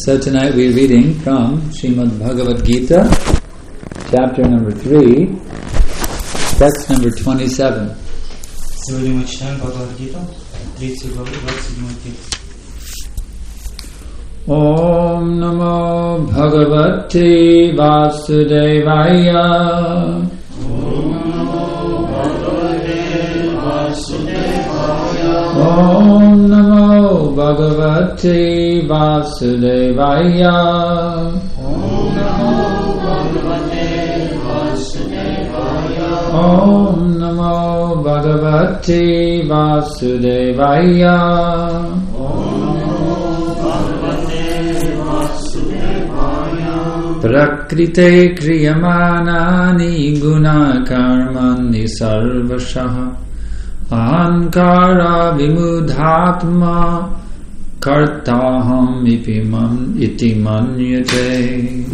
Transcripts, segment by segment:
So tonight we're reading from Srimad Bhagavad Gita, chapter number 3, text number 27. Сегодня мы читаем Бхагавад-гиту, 3 главы, 27 текст. Om Namo Bhagavate Vasudevaya. Om Namo Bhagavate Vasudevaya. Om Namo Bhagavate Vasudevaya. Om Namo Bhagavate Vasudevaya. Om Namo Bhagavate Vasudevaya. Prakrite kriyamanani guna karmani sarvashaha ahankara vimudhatma kartaham iti manyate.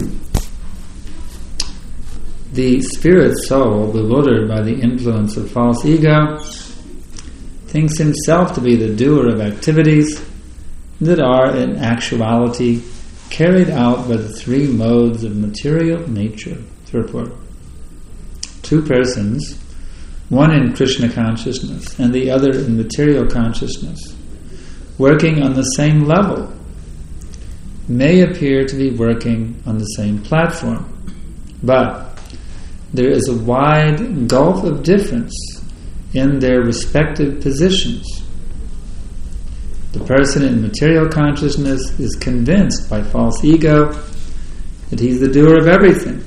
The spirit soul, bewildered by the influence of false ego, thinks himself to be the doer of activities that are in actuality carried out by the three modes of material nature. Purport. Two persons, one in Krishna consciousness and the other in material consciousness, working on the same level, may appear to be working on the same platform, but there is a wide gulf of difference in their respective positions. The person in material consciousness is convinced by false ego that he's the doer of everything.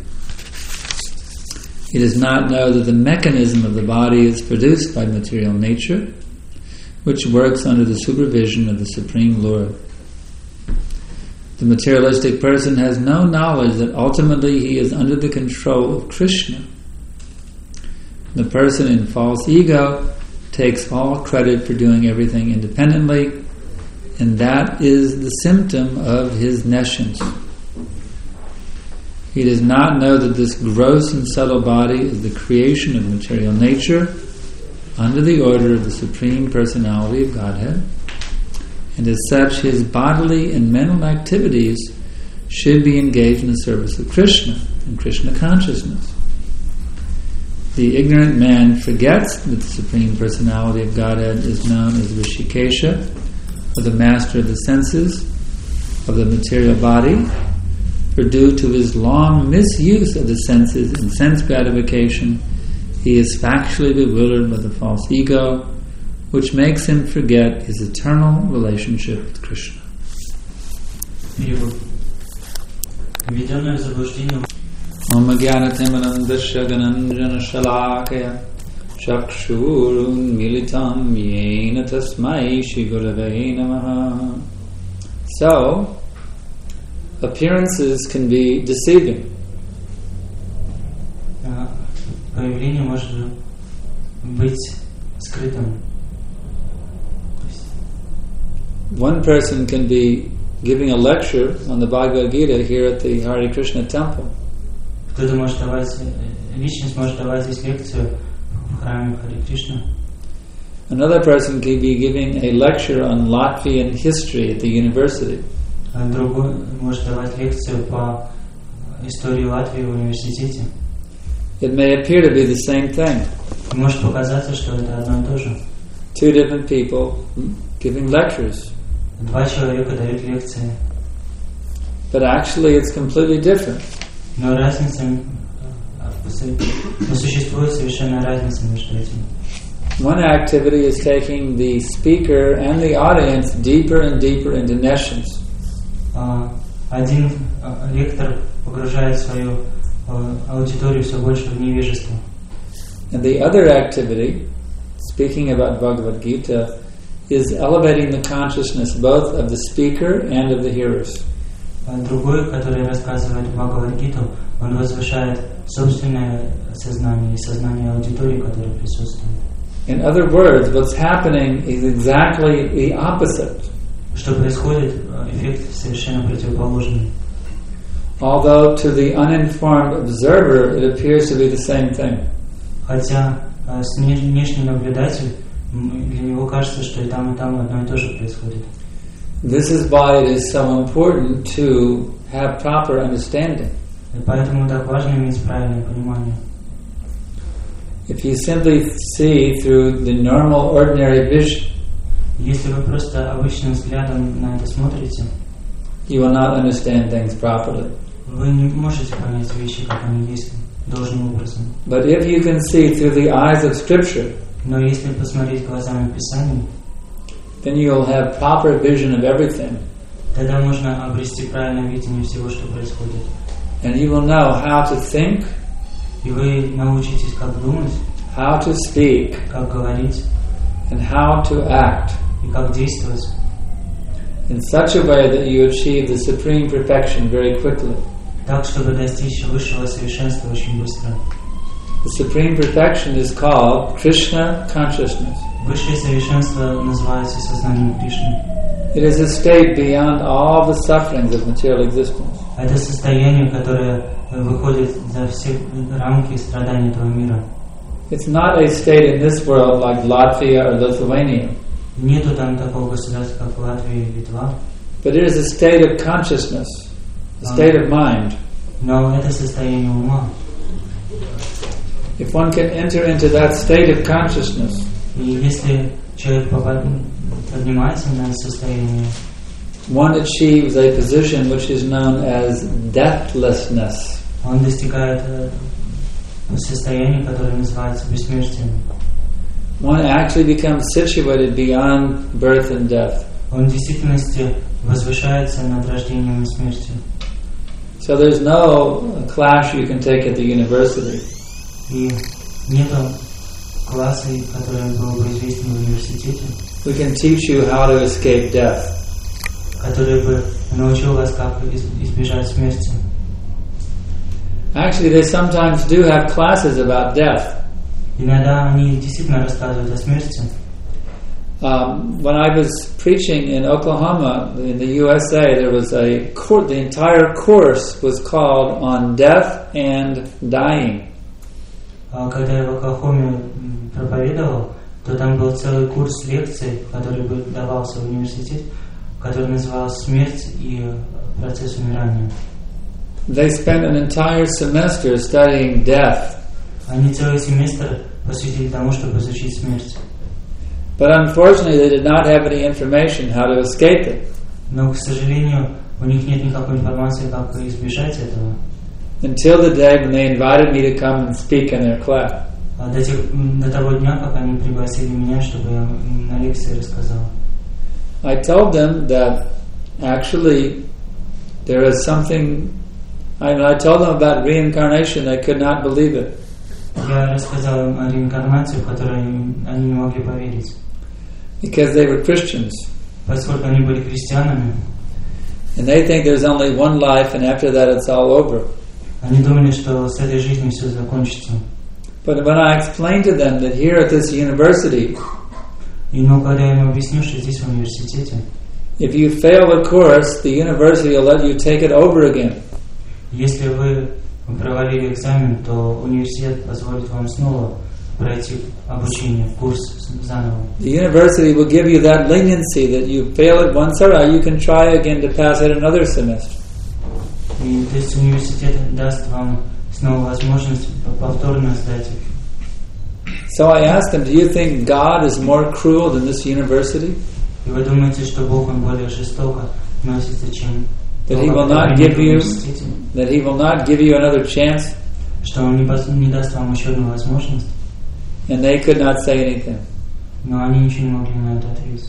He does not know that the mechanism of the body is produced by material nature, which works under the supervision of the Supreme Lord. The materialistic person has no knowledge that ultimately he is under the control of Krishna. The person in false ego takes all credit for doing everything independently, and that is the symptom of his nescience. He does not know that this gross and subtle body is the creation of material nature under the order of the Supreme Personality of Godhead, and as such his bodily and mental activities should be engaged in the service of Krishna and Krishna consciousness. The ignorant man forgets that the Supreme Personality of Godhead is known as Rishikesha, or the master of the senses, of the material body, for due to his long misuse of the senses and sense gratification, he is factually bewildered by the false ego, which makes him forget his eternal relationship with Krishna. Введенное в заблуждение Om Jnanatimandasya Gananjana Shalakaya Chakshurun Militam Yena Tasmai Shri Gurave Namaha. So, appearances can be deceiving. Проявление может быть скрытым. One person can be giving a lecture on the Bhagavad Gita here at the Hare Krishna temple. Кто-то может давать, личность может давать здесь лекцию в храме Харе Кришна. Another person can be giving a lecture on Latvian history at the university. Другой может давать лекцию по истории Латвии в университете. It may appear to be the same thing. Может показаться, что это одно и то же. Two different people giving lectures. Два человека дают лекции. But actually it's completely different. Но существует совершенная разница между этим. One activity is taking the speaker and the audience deeper and deeper into nescience. Один лектор погружает свою аудиторию все больше в невежество. And the other activity, speaking about Bhagavad Gita, is elevating the consciousness both of the speaker and of the hearers. Другой, который рассказывает Бхагавад-гиту, он возвышает собственное сознание и сознание аудитории, которая присутствует. In other words, what's happening is exactly the opposite. Что происходит, эффект совершенно противоположный. Although to the uninformed observer it appears to be the same thing. Хотя внешний наблюдатель, для него кажется, что и там одно и то же происходит. This is why it is so important to have proper understanding. И поэтому так важно иметь правильное понимание. If you simply see through the normal, ordinary vision, Если вы просто обычным взглядом на это смотрите, you will not understand things properly. вы не можете понять вещи, как они есть, должным образом. But if you can see through the eyes of Scripture, Но если посмотреть глазами Писаний, then you will have proper vision of everything. тогда можно обрести правильное видение всего, что происходит. And you will know how to think, И вы научитесь, как думать, how to speak, как говорить and how to act и как действовать in such a way that you achieve the supreme perfection very quickly. так, чтобы достичь высшего совершенства очень быстро. The supreme perfection is called Krishna consciousness. Высшее совершенство называется сознанием Кришны. It is a state beyond all the sufferings of material existence. Это состояние, которое выходит за все рамки страданий этого мира. It's not a state in this world like Latvia or Lithuania, Нету там такого государства, как Латвия и Литва, but it is a state of consciousness, a state of mind. но это состояние ума. If one can enter into that state of consciousness, И если человек поднимается на это состояние, one achieves a position which is known as deathlessness. он достигает состояния, которое называется бессмертием. One actually becomes situated beyond birth and death. Он в действительности возвышается над рождением и смертью. So there's no class you can take at the university. И нету класса, который был бы известен в университете, We can teach you how to escape death. который бы научил вас, как избежать смерти. Actually, they sometimes do have classes about death. Иногда они действительно рассказывают о смерти. When I was preaching in Oklahoma, in the USA, there was a course, the entire course was called On Death and Dying. Когда я в Оклахоме проповедовал, то там был целый курс лекций, который давался в университете, который назывался «Смерть и процесс умирания». They spent an entire semester studying death. Они целый семестр посвятили тому, чтобы изучить смерть. But unfortunately, they did not have any information how to escape it. Но, к сожалению, у них нет никакой информации, как избежать этого. Until the day when they invited me to come and speak in their class. До того дня, как они пригласили меня, чтобы я на лекции рассказал. I told them that actually there is something. I told them about reincarnation. They could not believe it. Я рассказал им о реинкарнации, в которой они не могли поверить. Because they were Christians. Поскольку они были христианами. And they think there's only one life and after that it's all over. Они думали, что с этой жизнью все закончится. But when I explained to them that here at this university, Когда я им объяснил, что здесь в университете, if you fail the course, the university will let you take it over again. Если вы провалили экзамен, то университет позволит вам снова пройти обучение, курс заново. The university will give you that leniency that you fail it once, alright, you can try again to pass it another semester. И то есть университет даст вам снова возможность повторно сдать. So I asked them, do you think God is more cruel than this university? И вы думаете, что Бог он более жестоко относится, чем That He will not give you, that He will not give you another chance? Что он не даст вам еще одну возможность? And they could not say anything. Но они ничего не могли на это ответить.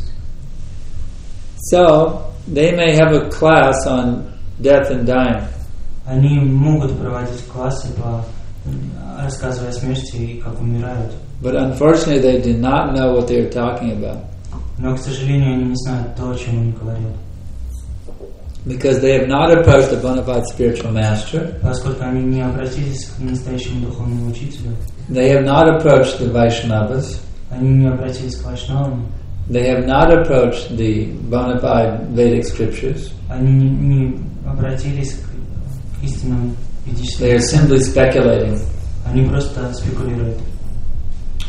So they may have a class on death and dying. Они могут проводить классы по рассказывая о смерти и как умирают. But unfortunately, they did not know what they were talking about. Но, к сожалению, они не знают то, о чем они говорят. Because they have not approached a bona fide spiritual master. Поскольку они не обратились к настоящему духовному учителю. They have not approached the Vaishnavas. Они не обратились к вайшнавам. They have not approached the bona fide Vedic scriptures. Они не обратились к истинным ведическим. They are simply speculating. Они просто спекулируют.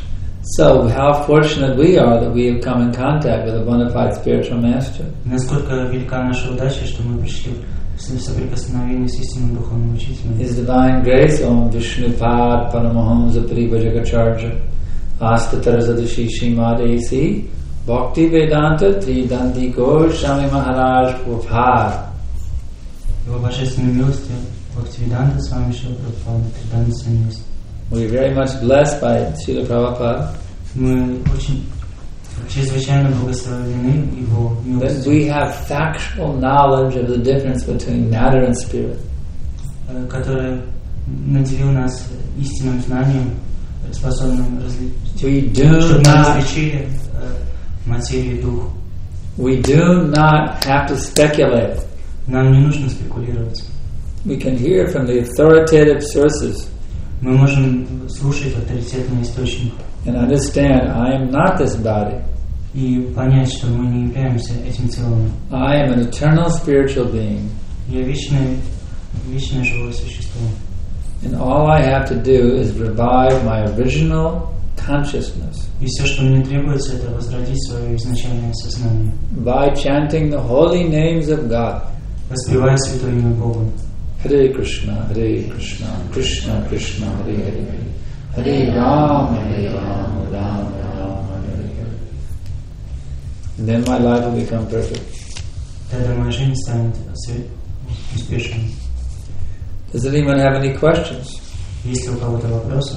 So how fortunate we are that we have come in contact with a bona fide spiritual master. Насколько велика наша удача, что мы пришли в соприкосновение с истинным духовным учителем. His divine grace, Om Vishnupad Paramahamsa Paribhajakacharya Astatarasadashi Shrimadesi Bhakti Vedanta Tridanti Goswami Maharaj Prabhupada. Его божественной милостью Бхактивиданта с вами Шрила Прабхупада, Триданта Свамилость. We are very much blessed by Srila Prabhupada. Мы очень чрезвычайно благословлены Его That милостью. we have factual knowledge of the difference between matter and spirit. Который наделил нас истинным знанием, способным We различить, do чтобы мы not, различили материю и дух. we do not have to speculate. Нам не нужно спекулировать. We can hear from the authoritative sources Мы можем слушать авторитетный источник and understand I am not this body. и понять, что мы не являемся этим целым. I am an eternal spiritual being. Я вечное живое существо. And all I have to do is revive my original consciousness И все, что мне требуется, это возродить свое изначальное сознание, by chanting the holy names of God. воспевая святое имя Бога. Hare Krishna, Krishna Krishna, Hare Hare, Hare Rama, Rama Rama, Hare Hare. And then my life will become perfect. Тогда моя жизнь станет успешной. Does anyone have any questions? Есть ли у кого-то вопросы?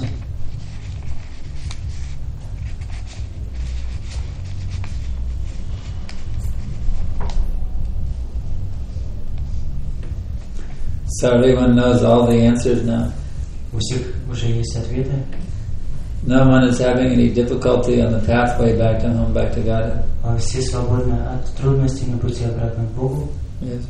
So everyone knows all the answers now. У всех уже есть ответы. No one is having any difficulty on the pathway back to home, back to God. Все свободны от трудностей на пути обратно к Богу. Yes.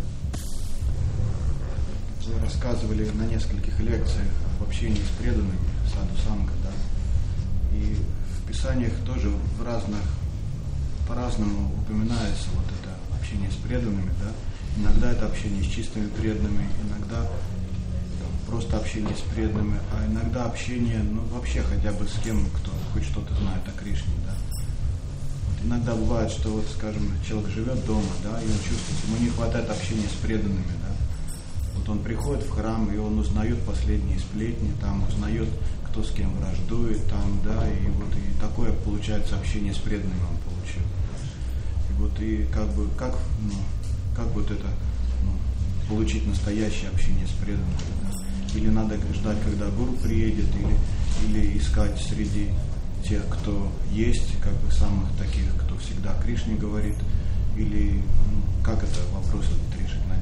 Вы рассказывали на нескольких лекциях об общении с преданными, саду-санга, да? И в Писаниях тоже по-разному упоминается вот это общение с преданными, да? Иногда это общение с чистыми преданными, иногда просто общение с преданными, а иногда общение, вообще хотя бы с кем, кто хоть что-то знает о Кришне, да. Вот иногда бывает, что вот, скажем, человек живет дома, да, и он чувствует, ему не хватает общения с преданными, да. Вот он приходит в храм, и он узнает последние сплетни, там узнает, кто с кем враждует, там, да, и вот и такое получается общение с преданными он получил. И вот и как вот это получить настоящее общение с преданными, да? Или надо ждать, когда гуру приедет, или искать среди тех, кто есть, как бы самых таких, кто всегда о Кришне говорит, или как это вопрос этот решить на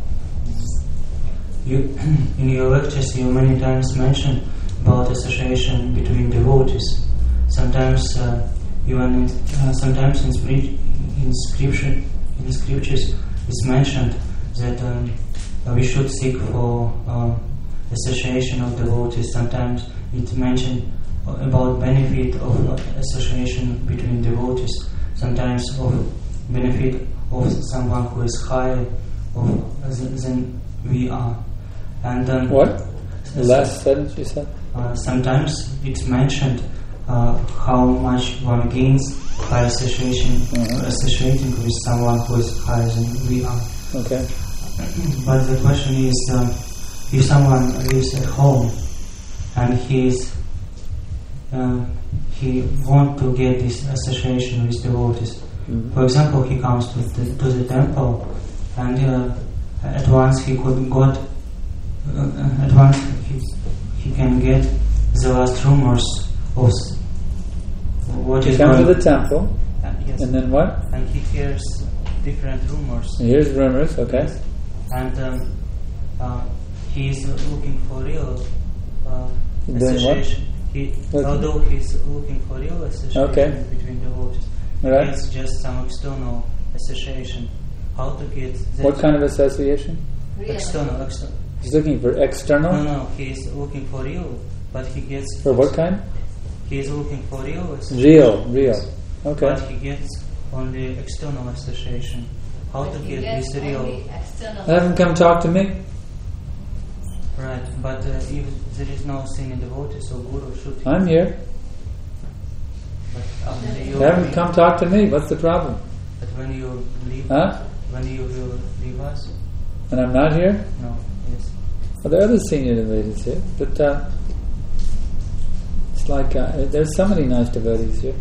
деле? In your lectures, you many times mentioned about association between devotees. Sometimes, sometimes in scriptures, it's mentioned that we should seek for association of devotees. Sometimes it's mentioned about benefit of association between devotees. Sometimes of benefit of someone who is higher than we are. And What? The last sentence you said? Sometimes it's mentioned how much one gains by associating with someone who is higher than we are. Okay. But the question is, if someone lives at home and he wants to get this association with devotees. Mm-hmm. For example, he comes to the temple, and at once he can get the last rumors of what You is come going. to the temple, Yes. and then what? And he hears different rumors. Here's rumors, okay. And he is looking for real Then association. what? Although he's looking for real association between devotees, Right. it's just some external association. How to get that? What kind of association? External. He's looking for external? No, he's looking for real, but he gets. For what kind? He is looking for real association. Real. Okay. But he gets only external association. How to get this real? Have him come talk to me. Right, but if there is no senior devotee, so guru should. I'm here. Have them come talk to me. What's the problem? But when you leave, Huh? when you will leave us, When I'm not here? no, yes. Well, there are other senior devotees here, but it's like there's so many nice devotees here.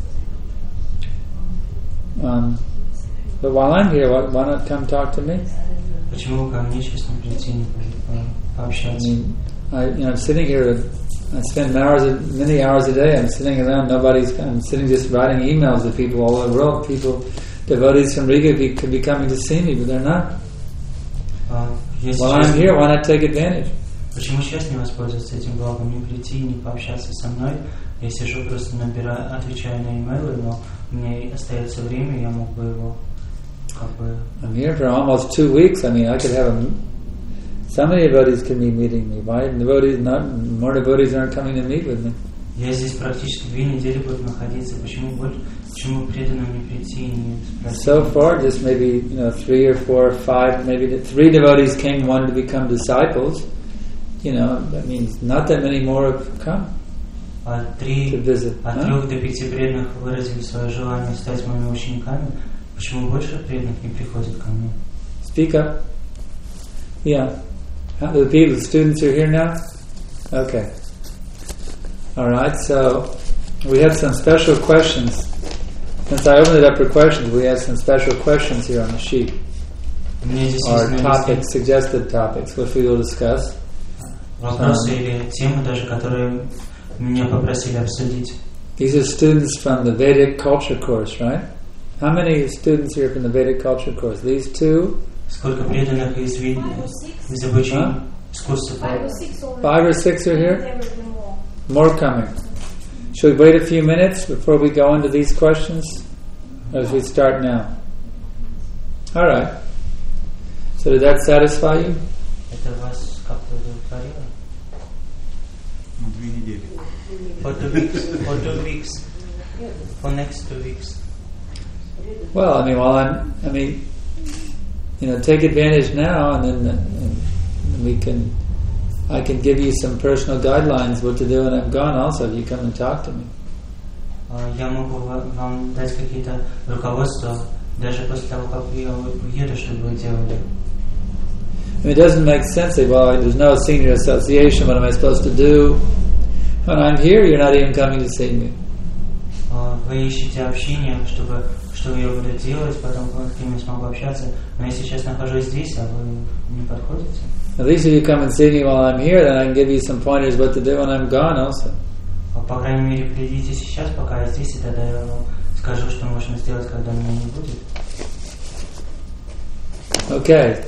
But while I'm here, why not come talk to me? Почему ко мне честно прийти, не I пообщаться? mean, I'm sitting here. I spend many hours a day. I'm sitting around. I'm sitting just writing emails to people all over the world. Devotees from Riga could be coming to see me, but they're not. While I'm here, why not take advantage? Почему сейчас не воспользоваться этим благом, не прийти, не пообщаться со мной? Я сижу, просто отвечаю на имейлы, но у меня остается время, я мог бы его как бы... I'm here for almost 2 weeks. I mean, I could have so many devotees can be meeting me. Why more devotees aren't coming to meet with me? Я здесь практически 2 недели буду находиться. Почему преданным не прийти и не спросить? So far, just maybe 3 or 4 or 5, maybe 3 devotees came, wanted to become disciples. That means not that many more have come to visit. От 3 до 5 преданных выразили свое желание стать моими учениками. Почему больше преданных не приходит ко мне? Speak up. Yeah. The students are here now? Okay. All right, so we have some special questions. Since I opened it up for questions, we have some special questions here on the sheet. Or topics, suggested topics, which we will discuss. Вопросы или темы даже, которые меня попросили обсудить. These are students from the Vedic Culture course, right? How many students here from the Vedic Culture course? These 2? Сколько преданных из обучения с курса? 5 or 6 are here? More coming. Should we wait a few minutes before we go into these questions? Or should we start now? All right. So did that satisfy you? Это вас как-то удовлетворило? 2 недели. For 2 weeks. For next 2 weeks. Well, take advantage now, and then I can give you some personal guidelines what to do when I'm gone. Also, if you come and talk to me. Я могу вам дать какие-то руководства даже после того, как я уеду, чтобы вы делали. It doesn't make sense. Say, well, there's no senior association. What am I supposed to do? When I'm here, you're not even coming to see me. Вы ищете общение, что я буду делать, потом с кем я смогу общаться. Но я сейчас нахожусь здесь, а вы не подходите. At least if you come and see me while I'm here, then I can give you some pointers what to do when I'm gone also. По крайней мере, придите сейчас, пока я здесь, и тогда я вам скажу, что можно сделать, когда меня не будет. Okay.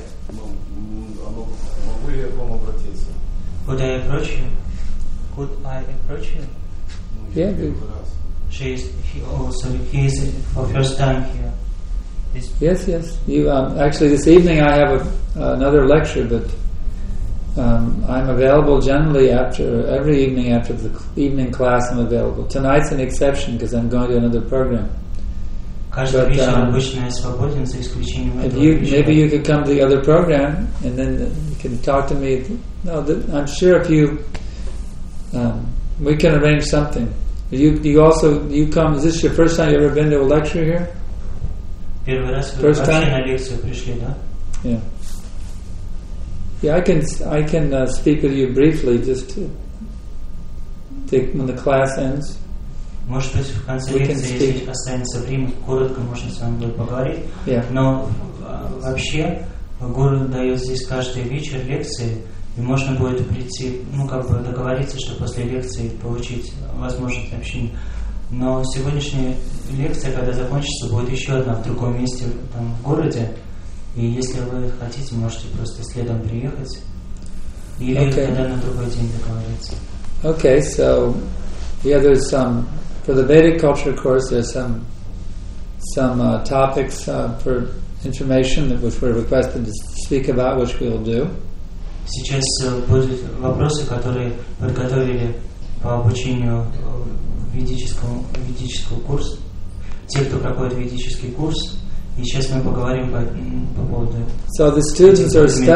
Могу ли я к вам обратиться? Could I approach you? Could I approach you? Yeah. He is for first time here. Yes. You actually this evening I have another lecture, but I'm available generally every evening after the evening class. I'm available. Tonight's an exception because I'm going to another program. Каждый вечер обычно я свободен, за исключением этого вечера. Maybe you could come to the other program and then you can talk to me. No, I'm sure if you we can arrange something. You come. Is this your first time you ever been to a lecture here? Первый раз вы вообще на лекцию пришли, да? Yeah. Yeah, I can speak with you briefly just when the class ends. Может быть, в конце лекции, если останется время, коротко можно с вами будет поговорить. Yeah. Но вообще гуру дает здесь каждый вечер лекции, и можно будет прийти, договориться, что после лекции получить возможность общения. Но сегодняшняя лекция, когда закончится, будет еще одна в другом месте там, в городе. И если вы хотите, можете просто следом приехать или тогда на другой день договориться. Okay, so there's some for the Vedic culture course. There's some topics for information which we're requested to speak about, which we'll do. Сейчас будут вопросы, которые подготовили по обучению ведического курса. Те, кто проходит ведический курс, и сейчас мы поговорим по поводу. So the students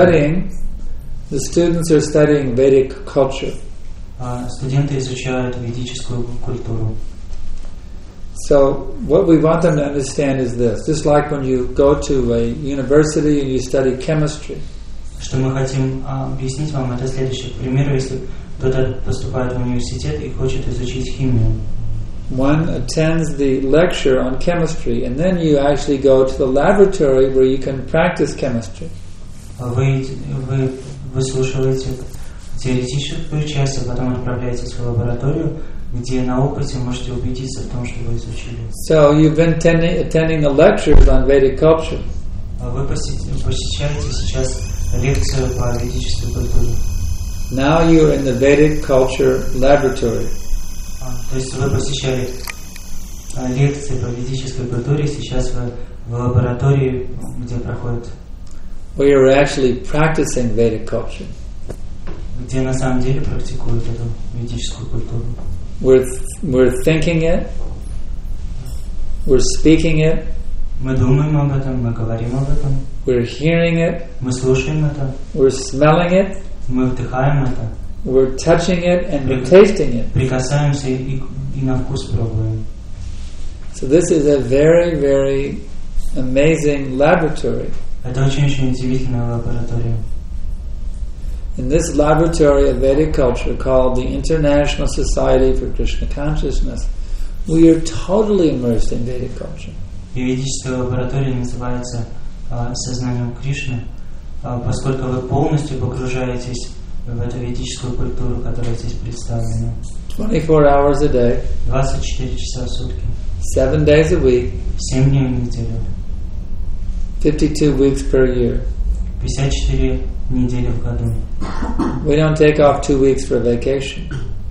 are studying Vedic culture. Студенты изучают ведическую культуру. So what we want them to understand is this. Just like when you go to a university and you study chemistry. Что мы хотим объяснить вам, это следующее. К примеру, если кто-то поступает в университет и хочет изучить химию. One attends the lecture on chemistry, and then you actually go to the laboratory where you can practice chemistry. Вы выслушиваете теоретическую часть, а потом отправляетесь в лабораторию, где на опыте можете убедиться в том, что вы изучили. So you've been attending the lectures on Vedic culture. Вы посещаете сейчас лекцию по ведической культуре. Now you're in the Vedic culture laboratory. То есть вы посещали лекции по ведической культуре, сейчас вы в лаборатории, где проходит, Where you're actually practicing Vedic culture. где на самом деле практикуют эту ведическую культуру. We're thinking it. We're speaking it. Мы думаем об этом, мы говорим об этом. We're hearing it. Мы слушаем это. We're smelling it. Мы вдыхаем это. We're touching it and we're tasting it. Прикасаемся и на вкус пробуем. So this is a very, very amazing laboratory. Это очень удивительная лаборатория. In this laboratory of Vedic culture called the International Society for Krishna Consciousness, we are totally immersed in Vedic culture. И ведическая лаборатория называется сознанием Кришны, поскольку вы полностью погружаетесь в эту ведическую культуру, которая здесь представлена. 24 hours a day, 24 часа в сутки, 7 days a week, 7 дней в неделю, 52 weeks per year. 54 недели в году. We don't take off 2 weeks for vacation.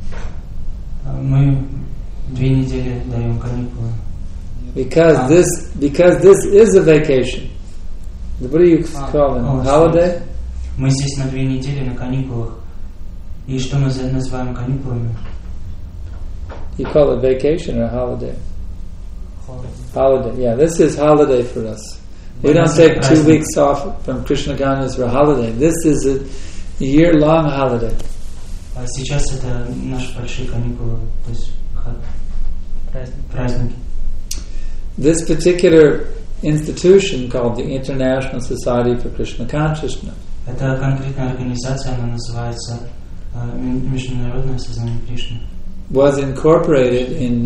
Мы 2 недели даем каникулы. Because this is a vacation. What do you call it? Holiday? Мы здесь на 2 недели на каникулах. И что мы называем каникулами? You call it vacation or holiday? Holiday. Yeah, this is holiday for us. We don't take 2 weeks off from Krishna Consciousness for a holiday. This is a year-long holiday. А сейчас это наши большие каникулы, то есть праздники. This particular institution called the International Society for Krishna Consciousness. Это конкретная организация, она называется Международное сознание Кришны. Was incorporated in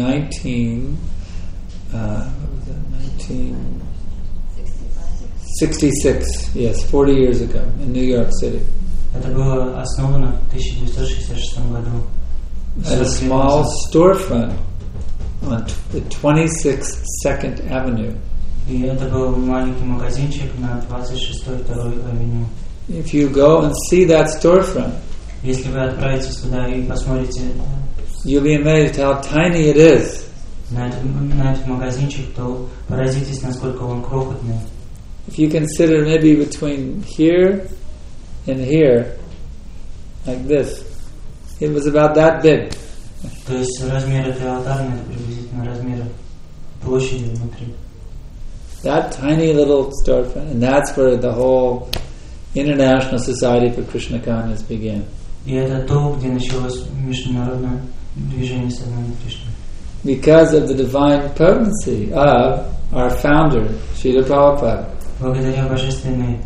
1966, yes, 40 years ago in New York City. Это было основано в 1966 году. At a small storefront on the 26th 2nd Avenue. И это был маленький магазинчик на 26-й 2-й авеню. If you go and see that storefront, если вы отправитесь туда и посмотрите, you'll be amazed how tiny it is. На этот магазинчик, то поразитесь, насколько он крохотный. If you consider maybe between here and here, like this, it was about that big. То есть размер этой алтарной это приблизительно размер площади внутри. That tiny little storefront, and that's where the whole International Society for Krishna Consciousness began. И это то, где началось международное движение сознания Кришны. Because of the divine potency of our founder, Srila Prabhupada. Благодаря божественной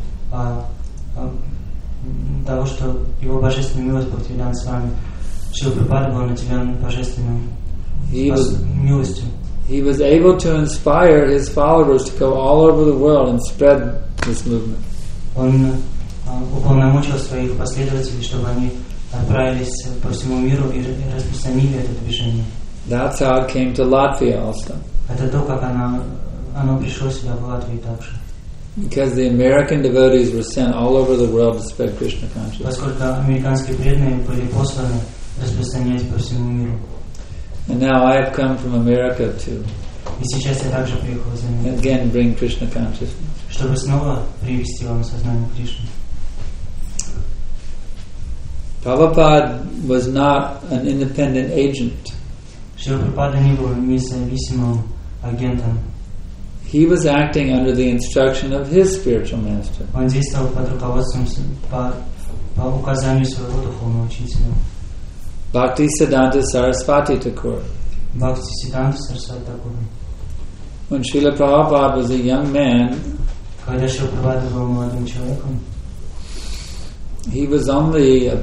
того, что его божественная милость Бхактивиданта Свами, Шрила Прабхупада был наделен божественной милостью. He was able to inspire his followers to go all over the world and spread this movement. Он уполномочил своих последователей, чтобы они отправились по всему миру и распространили это движение. That's how it came to Latvia also. Это то, как оно пришло сюда в Латвии также. Because the American devotees were sent all over the world to spread Krishna consciousness. Поскольку американские преданные были посланы распространять по всему миру. And now I have come from America to И сейчас я также приехал из Америки, again bring Krishna consciousness. чтобы снова привести вам сознание Кришны. Prabhupada was not an independent agent. Шрила Прабхупада не был независимым агентом. He was acting under the instruction of his spiritual master. Он действовал под руководством, по указанию своего духовного учителя. Bhaktisiddhanta Saraswati Thakur. Бхактисиддханта Сарасвати Такур. When Srila Prabhupada was a young man, Когда Шрила Прабхупада был молодым человеком, he was only a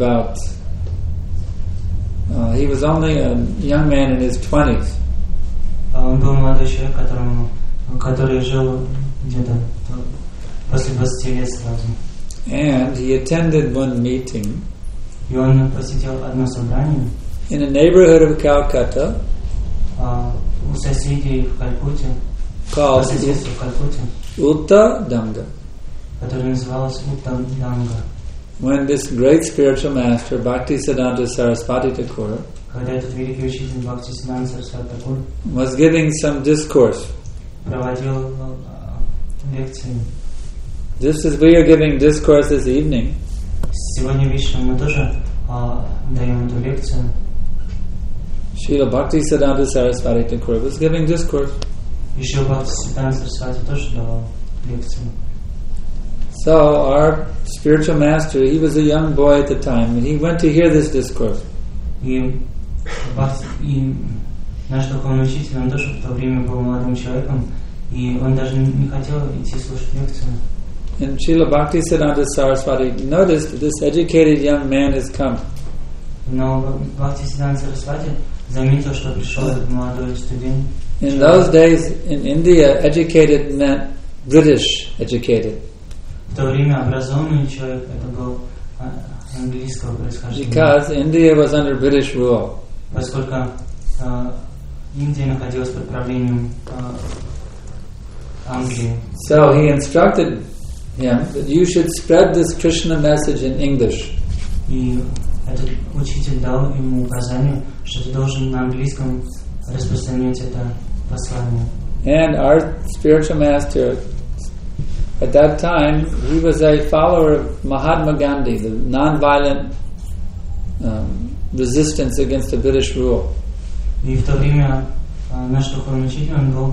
young man in his 20s. он был молодой человек, который жил где-то после 20 лет сразу. And he attended one meeting И он посетил одно собрание in a neighborhood of Calcutta у соседей в Калькутте, called в Калькутте, Uttadanga, которое называлось Уттаданга. when this great spiritual master, Bhaktisiddhanta Saraswati Thakur, Когда этот великий учитель Бхактисиддханта Сарасвати Такур was giving some discourse. проводил лекции. Just as we are giving discourse this evening, Сегодня вечером мы тоже даем эту лекцию. Srila Bhaktisiddhanta Saraswati Thakur was giving discourse. Еще Бхактисиддханта Сарасвати тоже давал лекции. So our spiritual master, he was a young boy at the time, and he went to hear this discourse. И наш духовный учитель, он тоже в то время был молодым человеком, и он даже не хотел идти слушать лекцию. And Srila Bhaktisiddhanta Saraswati noticed that this educated young man has come. Но Бхактисиддханта Сарасвати заметил, что пришел этот молодой студент. In those days in India, educated meant British educated. В то время образованный человек это был английского происхождения. Because India was under British rule. Поскольку Индия находилась под правлением Англии. So he instructed him that you should spread this Krishna message in English. И этот учитель дал ему указание, что ты должен на английском распространять это послание. And our spiritual master, at that time, he was a follower of Mahatma Gandhi, the non-violent resistance against the British rule. И в то время наш духовный учитель,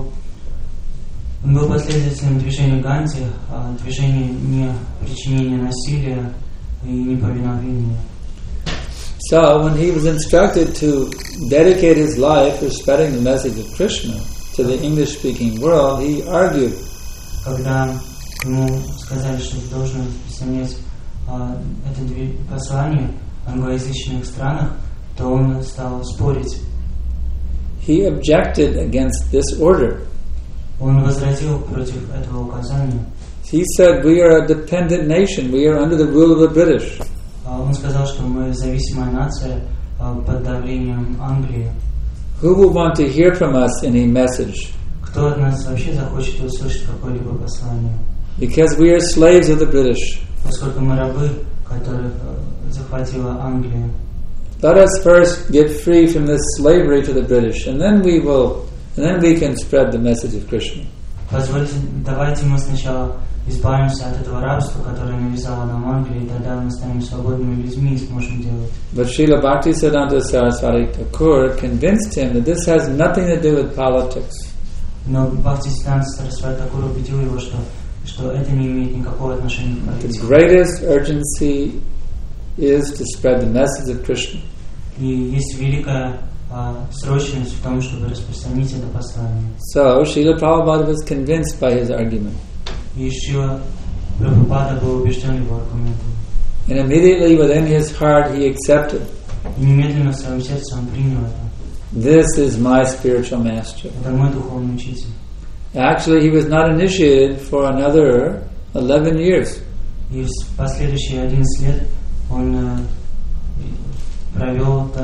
он был последователем движения Ганди, движения не причинения насилия и неповиновения. So when he was instructed to dedicate his life for spreading the message of Krishna to the English-speaking world, he argued. Когда ему сказали, что ты должен распространять это послание в англоязычных странах, то он стал спорить. He objected against this order. Он возразил против этого указания. He said, we are a dependent nation, we are under the rule of the British. Он сказал, что мы зависимая нация под давлением Англии. Who will want to hear from us any message? Кто от нас вообще захочет услышать какое-либо послание? Because we are slaves of the British. Поскольку мы рабы, которых захватила Англия. Let us first get free from this slavery to the British, and then we can spread the message of Krishna. Давайте мы сначала избавимся от этого рабства, которое навязала нам Англия, и тогда мы станем свободными людьми и сможем делать. But Srila Bhaktisiddhanta Saraswati Thakur convinced him that this has nothing to do with politics. Но Бхактисиддханта Сарасвати Такур убедил его, что это не имеет никакого отношения к политике. The greatest urgency is to spread the message of Krishna. И есть великая срочность в том, чтобы распространить это послание. So Srila Prabhupada was convinced by his argument. И еще Прабхупада был убежден его аргументом. And immediately within his heart he accepted. И немедленно в своем сердце он принял это. This is my spiritual master. Это мой духовный учитель. Actually, he was not initiated for another 11 years. И в последующие 11 лет он провел.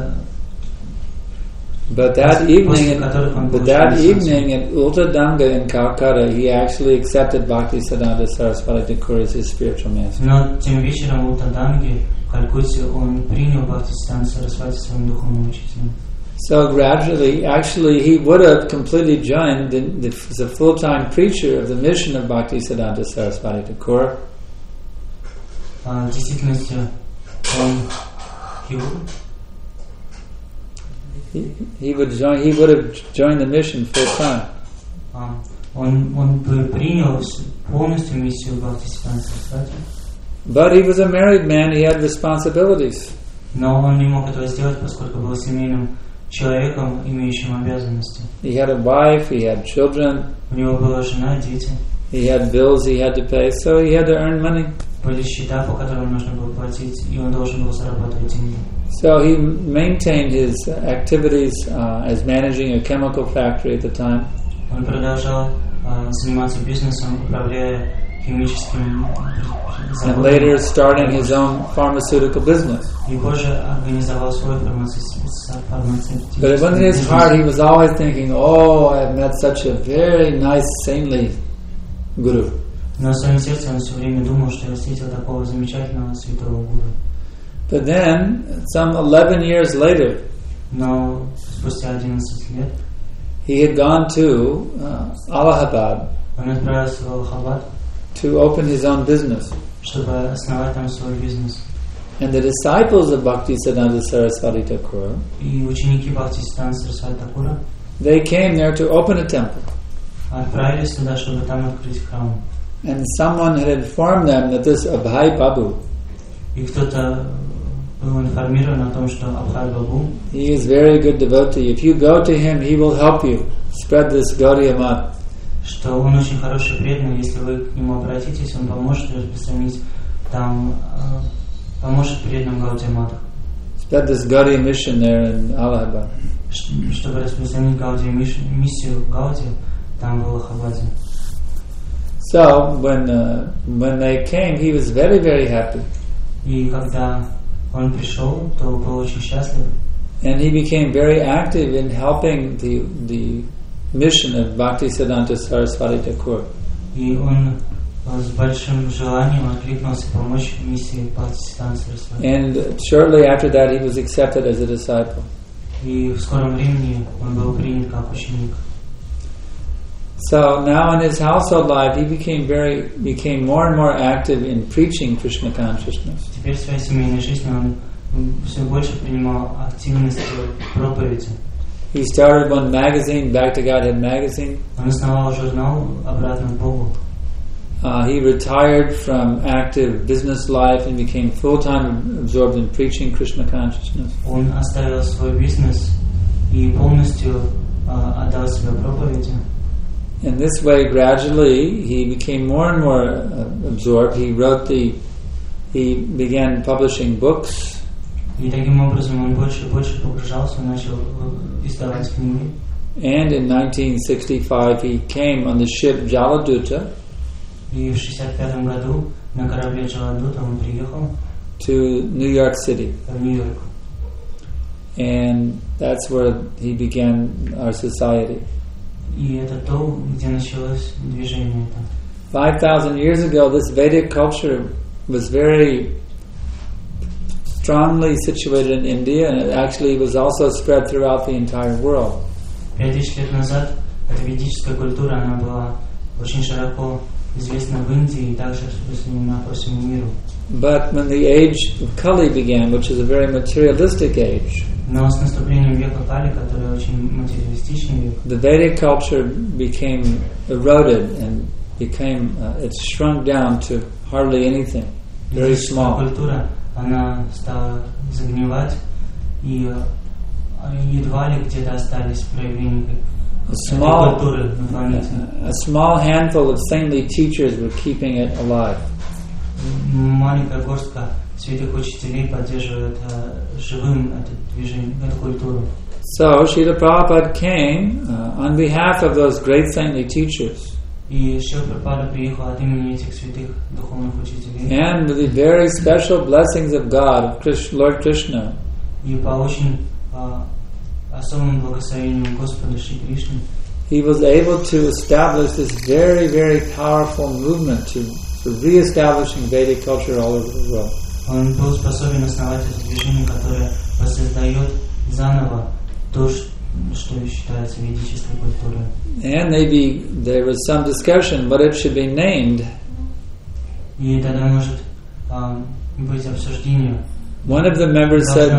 But that evening at Uttadanga in Calcutta, he actually accepted Bhaktisiddhanta Saraswati Thakur as his spiritual master. Но тем вечером в Уттаданге в Калькутте он принял Бхактисиддханта Сарасвати своим духовным учителем. So gradually, actually, he would have completely joined as a full-time preacher of the mission of Bhaktisiddhanta Saraswati Thakur. В действительности he would have joined the mission full-time. Он бы принял полностью миссию Бхактисиддханта Сарасвати. But he was a married man; he had responsibilities. Но он не мог этого сделать, поскольку был семейным человеком, имеющим обязанности. He had a wife, he had children, У него была жена, дети, he had bills he had to pay, so he had to earn money. были счета, по которым нужно было платить, и он должен был зарабатывать деньги. So he maintained his activities as managing a chemical factory at the time. Он продолжал заниматься бизнесом, управляя химическим And later starting his own pharmaceutical business. И позже организовал свой фармацевтический But within his heart he was always thinking, oh, I have met such a very nice, saintly guru. Но в своем сердце он все время думал, что я встретил такого замечательного святого гуру. But then, some 11 years later, Но спустя 11 лет he had gone to Allahabad он отправился в Аллахабад, to open his own business. чтобы основать там свой бизнес. And the disciples of Bhaktisiddhanta Saraswati Thakur, И ученики Бхактисиддханта Сарасвати Thakura they came there to open a temple. отправились туда, чтобы там открыть храм. And someone had informed them that this Abhay Babu, И кто-то был информирован о том, что Абхай Бабу, he is very good devotee. If you go to him, he will help you spread this Gaudiya Mat. что он очень хороший преданный, если вы к нему обратитесь, он поможет распространить там, поможет преданным Гаудия Мат. Spread this Gaudiya mission there in Allahabad. Чтобы распространить Гаудия миссию Гаудия там в Аллахабаде. So when they came, he was very, very happy. И когда он пришел, то был очень счастлив. And he became very active in helping the mission of Bhaktisiddhanta Saraswati Thakur. И он с большим желанием откликнулся помочь миссии Бхактисиддханта Сарасвати. And shortly after that, he was accepted as a disciple. И в скором времени он был принят как ученик. So now in his household life, he became more and more active in preaching Krishna consciousness. Теперь в своей семейной жизни он все больше принимал активность в проповеди. He started one magazine, Back to Godhead magazine. Он основал журнал «Обратно к Богу». He retired from active business life and became full-time absorbed in preaching Krishna consciousness. Он оставил свой бизнес и полностью отдал себя проповеди. In this way, gradually, he became more and more absorbed. He began publishing books. И таким образом он больше и больше погружался, начал издавать книги. And in 1965, he came on the ship Jaladuta И в 1965 году на корабле Джаладута он приехал to New York City. в Нью-Йорк. And that's where he began our society. И это то, где началось движение это. 5,000 years ago, this Vedic culture was very strongly situated in India, and it actually was also spread throughout the entire world. 5000 лет назад эта ведическая культура, она была очень широко известна в Индии и также распространена по всему миру. But when the age of Kali began, which is a very materialistic age, Но с наступлением века Кали, который очень материалистичный век, the Vedic culture became eroded and it shrunk down to hardly anything, very ведическая small. культура, она стала загнивать, и едва ли где-то остались проявления этой культуры на планете. A small handful of saintly teachers were keeping it alive. Маленькая горстка святых учителей поддерживает живым это движение, эту культуру. So Srila Prabhupada came on behalf of those great saintly teachers. И Шрила Прабхупада приехал от имени этих святых духовных учителей. And with the very special blessings of God, of Lord Krishna, И по очень особым благословениям Господа Шри Кришны, he was able to establish this very, very powerful movement for re-establishing Vedic culture all over the world. он был способен основать это движение, которое воссоздает заново то, что считается ведической культурой. And there was some discussion what it should be named. И тогда может быть обсуждение. One of the members said,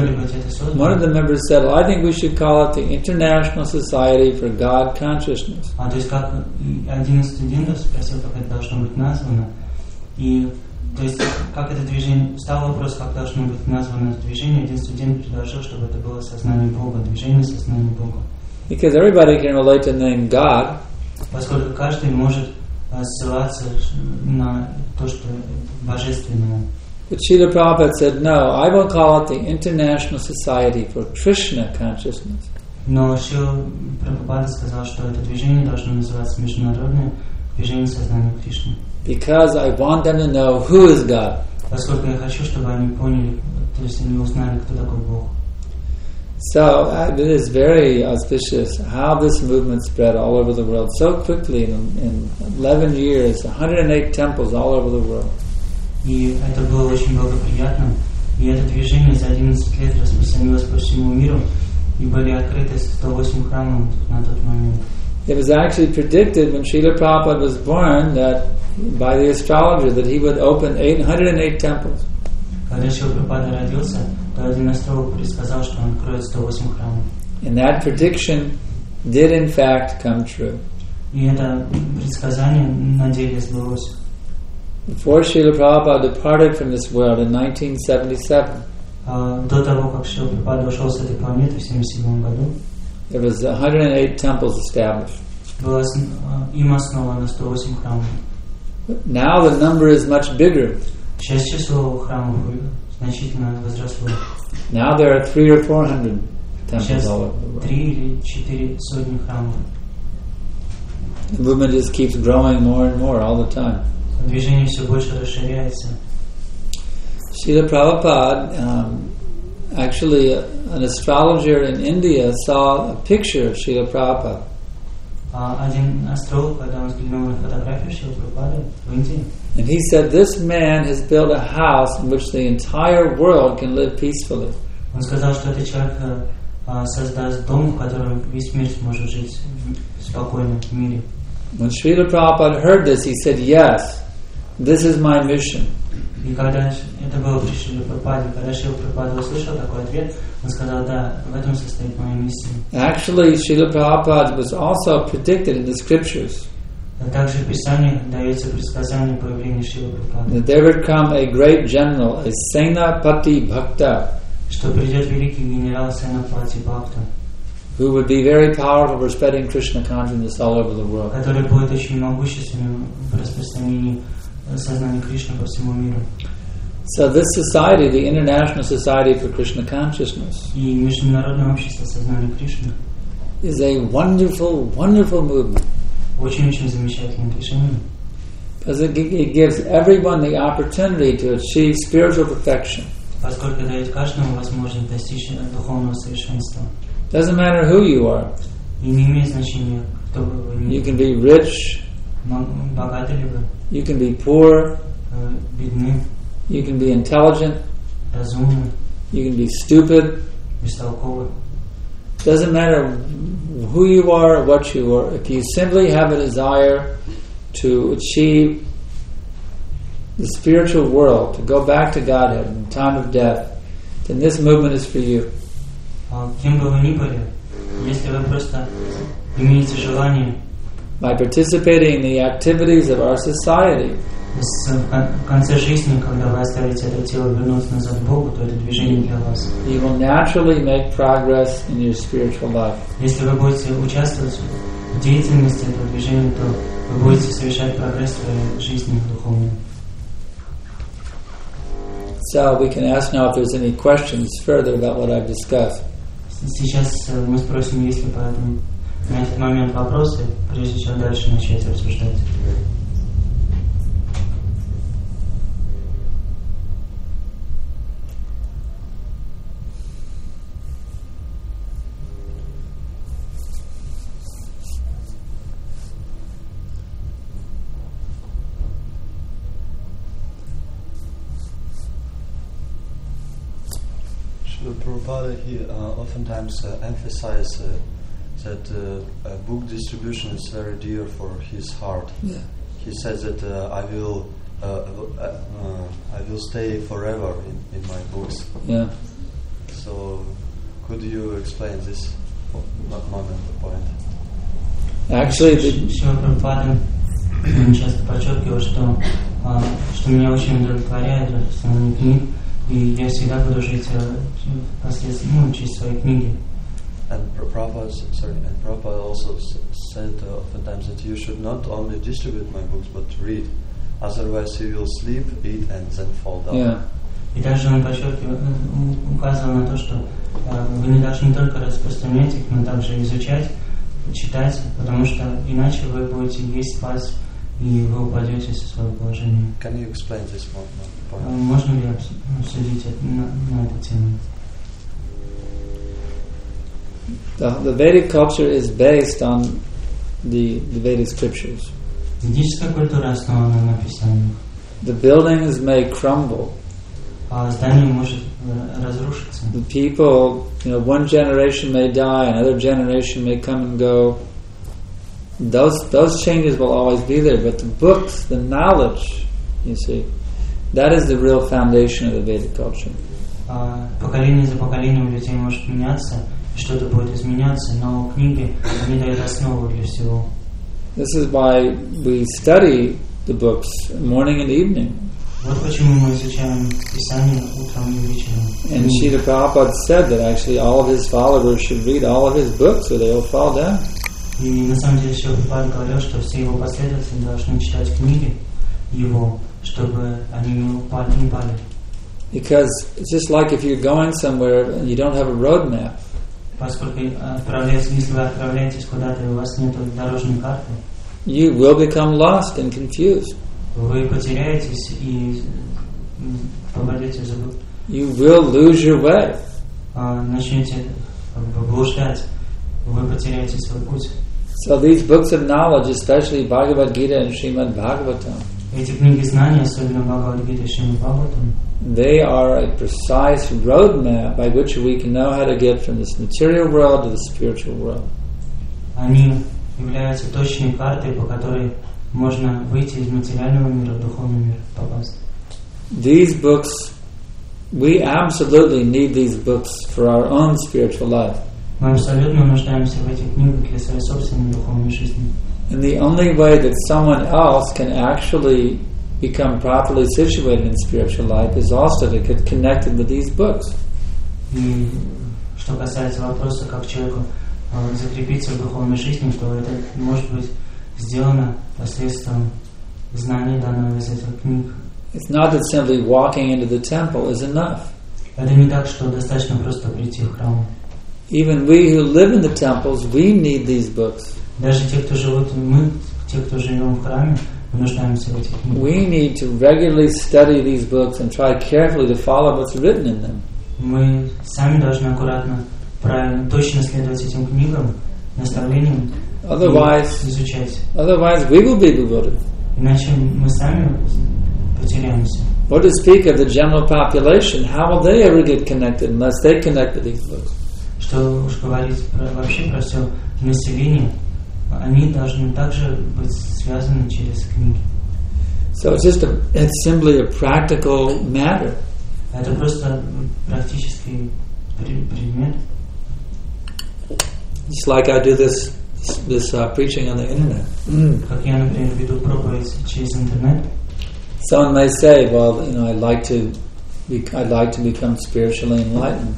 well, I think we should call it the International Society for God Consciousness. То есть как один из студентов спросил, как это должно быть названо. И то есть как это движение, стал вопрос, как должно быть названо движение, один студент предложил, чтобы это было сознание Бога, движение сознания Бога. Because everybody can relate to the name God. Поскольку каждый может ссылаться на то, что божественное. But Srila Prabhupada said, no, I will call it the International Society for Krishna Consciousness. Но Шрила Прабхупада сказал, что это движение должно называться Международное движение сознания Кришны. Because I want them to know who is God. Поскольку я хочу, чтобы они поняли, то есть они узнали, кто такой Бог. So it is very auspicious how this movement spread all over the world so quickly. In 11 years, 108 temples all over the world. И это было очень благоприятно. И это движение за 11 лет распространилось по всему миру, и были открыты 108 храмов на тот момент. It was actually predicted when Srila Prabhupada was born that by the astrologer that he would open 108 temples. Когда Шрила Прабхупада родился, то один астролог предсказал, что он откроет 108 храмов. And that prediction did in fact come true. И это предсказание на деле сбылось. Before Srila Prabhupada departed from this world in 1977, до того, как Шрила Прабхупада ушел с этой планеты в 1977 году, there was 108 temples established. было им основано 108 храмов. Now the number is much bigger. Сейчас число храмов значительно возросло. Now there are 300 or 400 temples Сейчас all over the world. 3 или 4 сотни храмов. The movement just keeps growing more and more all the time. Движение все больше расширяется. Srila Prabhupada, actually an astrologer in India saw a picture of Srila Prabhupada. Один астролог, когда он взглянул на фотографию Шрилы Прабхупады в Индии, And he said, this man has built a house in which the entire world can live peacefully. он сказал, что этот человек создаст дом, в котором весь мир сможет жить спокойно в мире. When Srila Prabhupada heard this, he said, yes, this is my mission. И когда это было при Шриле Прабхупаде, когда Шрила Прабхупада услышал такой ответ, он сказал, да, в этом состоит моя миссия. Actually, Srila Prabhupada was also predicted in the scriptures Также в Писании дается предсказание появления Шрилы Прабхупады, that there would come a great general, a Senapati Bhakta, что придет великий генерал Сенапати Бхакта, who would be very powerful for spreading Krishna consciousness all over the world. который будет очень могущественным в распространении сознания Кришны по всему миру. So this society, the International Society for Krishna Consciousness, И Международное общество сознания Кришны is a wonderful, wonderful movement. очень-очень замечательное движение, Because it gives everyone the opportunity to achieve spiritual perfection. поскольку дает каждому возможность достичь духовного совершенства. Doesn't matter who you are. И не имеет значения, кто вы. You can be rich, Богаты ли вы, you can be poor, бедны, you can be intelligent, разумны, you can be stupid. бестолковы. Doesn't matter who you are or what you are. If you simply have a desire to achieve the spiritual world, to go back to Godhead in time of death, then this movement is for you. Кем бы вы ни были, если вы просто имеете желание By participating in the activities of our society, в конце жизни, когда вы оставите это тело и вернуться назад к Богу, то это движение для вас. you will naturally make progress in your spiritual life. Если вы будете участвовать в деятельности этого движения, то вы будете совершать прогресс в своей жизни духовной. So we can ask now if there's any questions further about what I've discussed. Сейчас мы спросим, есть ли на этот момент вопросы, прежде чем дальше начать обсуждать. Srila Prabhupada, he oftentimes emphasizes that book distribution is very dear for his heart. Yeah. He says that I will stay forever in my books. Yeah. So, could you explain this point? Actually, Шрила Прабхупада часто подчеркивал, что что меня очень удовлетворяет в основном книг, и я всегда буду жить через свои книги. And Prabhupada also said oftentimes that you should not only distribute my books, but read. Otherwise you will sleep, eat, and then fall down. Yeah. И также он указывал на то, что вы не должны не только распространять их, но также изучать, читать, потому что иначе вы будете есть, спать, и вы упадете со своего положения. Can you explain this more? Можно ли обсудить на эту тему? The Vedic culture is based on the Vedic scriptures. Ведическая культура основана на писаниях. The buildings may crumble. Здание может разрушиться. The people, one generation may die, another generation may come and go. Those changes will always be there, but the books, the knowledge, you see, that is the real foundation of the Vedic culture. Поколение за поколением людей может меняться, что-то будет изменяться, но книги, они дают основу для всего. This is why we study the books morning and evening. Вот почему мы изучаем Писание утром и вечером. And Srila Prabhupada said that actually all of his followers should read all of his books or they will fall down. И на самом деле Шрила Прабхупада говорил, что все его последователи должны читать книги его, чтобы они не упали. Because it's just like if you're going somewhere and you don't have a road map. Поскольку если вы отправляетесь куда-то и у вас нет дорожной карты, you will become lost and confused. Вы потеряетесь и попадете в забыл. You will lose your way. Начнете блуждать, вы потеряете свой путь. So these books of knowledge, especially Bhagavad Gita and Srimad Bhagavatam, эти книги знаний, особенно Бхагавад-гита и Шримад Бхагаватам, they are a precise roadmap by which we can know how to get from this material world to the spiritual world. Они являются точной картой, по которой можно выйти из материального мира в духовный мир, попасть. These books, we absolutely need these books for our own spiritual life. Мы абсолютно нуждаемся в этих книгах для своей собственной духовной жизни. And the only way that someone else can actually become properly situated in spiritual life is also to get connected with these books. И что касается вопроса, как человеку закрепиться в духовной жизни, то это может быть сделано посредством знаний, данного из этих книг. It's not that simply walking into the temple is enough. Это не так, что достаточно просто прийти в храм. Even we who live in the temples, we need these books. Даже те, кто живут, те, кто живем в храме, мы нуждаемся в этих книгах. We need to regularly study these books and try carefully to follow what's written in them. Мы сами должны аккуратно, правильно, точно следовать этим книгам, наставлениям, изучать. Otherwise, we will be bewildered. Иначе мы сами потеряемся. What to speak of the general population? How will they ever get connected unless they connect with these books? Что уж говорить вообще про все население, они должны также быть связаны через книги. So it's simply a practical matter. Это просто практический предмет. Just like I do this preaching on the internet. Как я, например, веду проповедь через интернет. Someone may say, "Well, I'd like to become spiritually enlightened."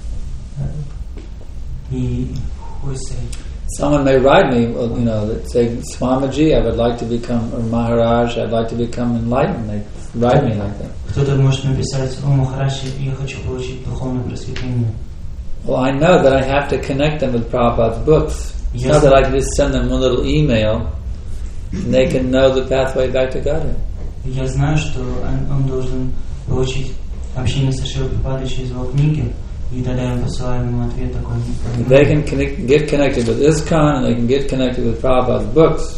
Someone may write me, say, Swamiji, I would like to become, or Maharaj, I'd like to become enlightened. They write me like that. Кто-то может написать: "О, Махарадж, я хочу получить духовное просветление." Well, I know that I have to connect them with Prabhupada's books. It's not that I can just send them one little email and they can know the pathway back to Godhead. Я знаю, что он должен получить общение со Шрилой Прабхупадой через его книги, и тогда я посылаю ему ответ такой. They can get connected with ISKCON and they can get connected with Prabhupada's books.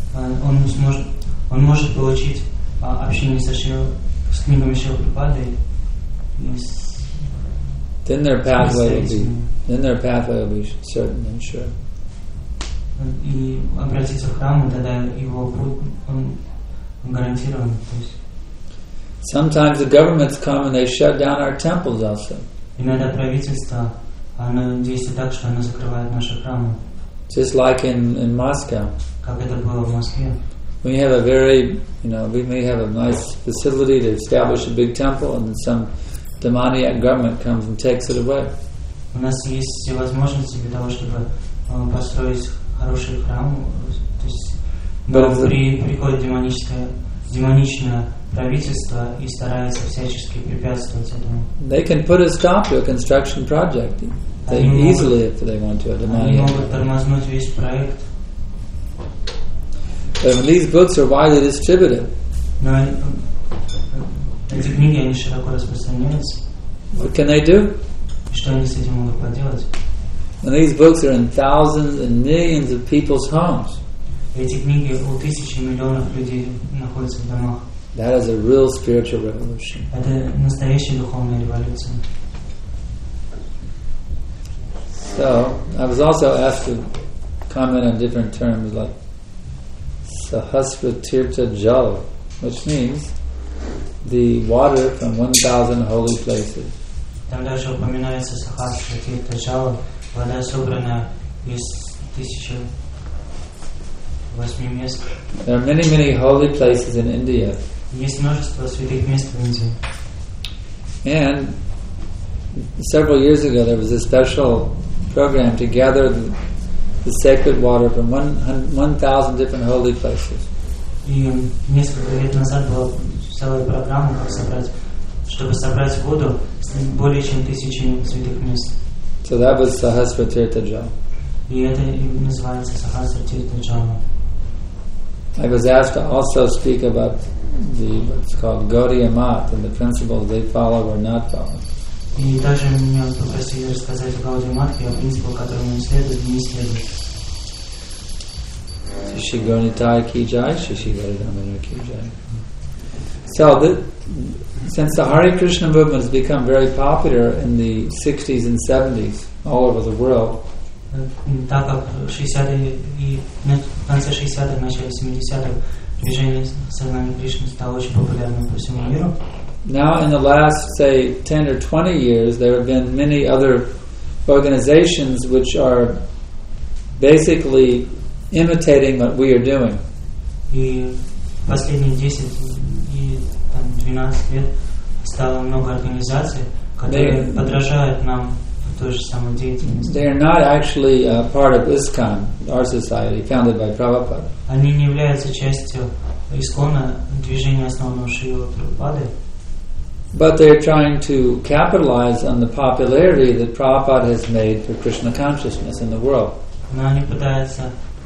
Он может получить общение с книгами Шрилы Прабхупады. Then their pathway will be certain and sure. И обратиться в храм, и тогда его путь гарантирован. Sometimes the governments come and they shut down our temples also. Иногда правительство, оно действует так, что оно закрывает наши храмы. Just like in Moscow. Как это было в Москве. we have a very, we may have a nice facility to establish a big temple, and then some demoniac government comes and takes it away. У нас есть все возможности для того, чтобы построить хороший храм. То есть, но приходит демоничное правительство и старается всячески препятствовать этому. They can put a stop to a construction project. They easily, if they want to. Они могут тормознуть весь проект. But these books are widely distributed. Но эти книги, они широко распространяются. What can they do? Что они с этим могут поделать? And these books are in thousands and millions of people's homes. Эти книги у тысяч и миллионов людей находятся в домах. That is a real spiritual revolution. Это настоящая духовная революция. So, I was also asked to comment on different terms like Sahasratirtha Jal, which means the water from 1,000 holy places. Там даже упоминается Сахасратиртха Джала, вода, собранная из 1008 мест. There are many, many holy places in India. Есть множество святых мест в Индии. And several years ago there was a special program to gather the sacred water from 1,000 different holy places. И несколько лет назад была целая программа, чтобы собрать воду с более чем 1000 святых мест. So that was Sahasratirtha Jal. И это называется Сахасратиртха Джала. I was asked to also speak about what's called Gaudiya Mat and the principles they follow or not follow. И даже меня попросили рассказать о Гаудия Матхе, о принципах, которым он следует и не следует. Shri Gauranitai ki jai, Shri Gaurudamana ki jai. So, since the Hare Krishna movement has become very popular in the 60s and 70s all over the world, Так как в 60-е и в конце 60-х, начале 70-х движение сознания Кришны стало очень популярным по всему миру. Now in the last, say, 10 or 20 years, there have been many other organizations which are basically imitating what we are doing. И последние 10 и 12 лет стало много организаций, которые подражают нам в той же самой деятельности. They are not actually part of ISKCON, our society, founded by Prabhupada. Они не являются частью ИСККОНа, движения, основанного Шрилой Прабхупадой. But they are trying to capitalize on the popularity that Prabhupada has made for Krishna consciousness in the world. Но они пытаются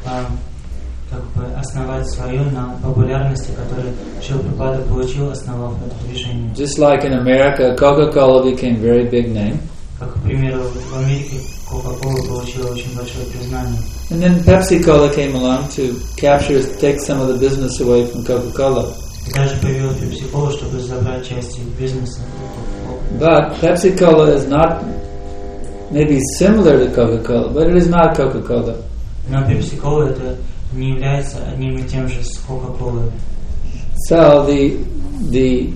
основать свое на популярности, которую Шрила Прабхупада получил, основав это движение. Just like in America, Coca-Cola became a very big name. Как, к примеру, в Америке Coca-Cola получила очень большое признание. And then Pepsi-Cola came along to take some of the business away from Coca-Cola. И даже появилась Pepsi-Cola, чтобы забрать часть их бизнеса. But Pepsi-Cola is not maybe similar to Coca-Cola, but it is not Coca-Cola. Но Pepsi-Cola это не является одним и тем же с Coca-Cola. So the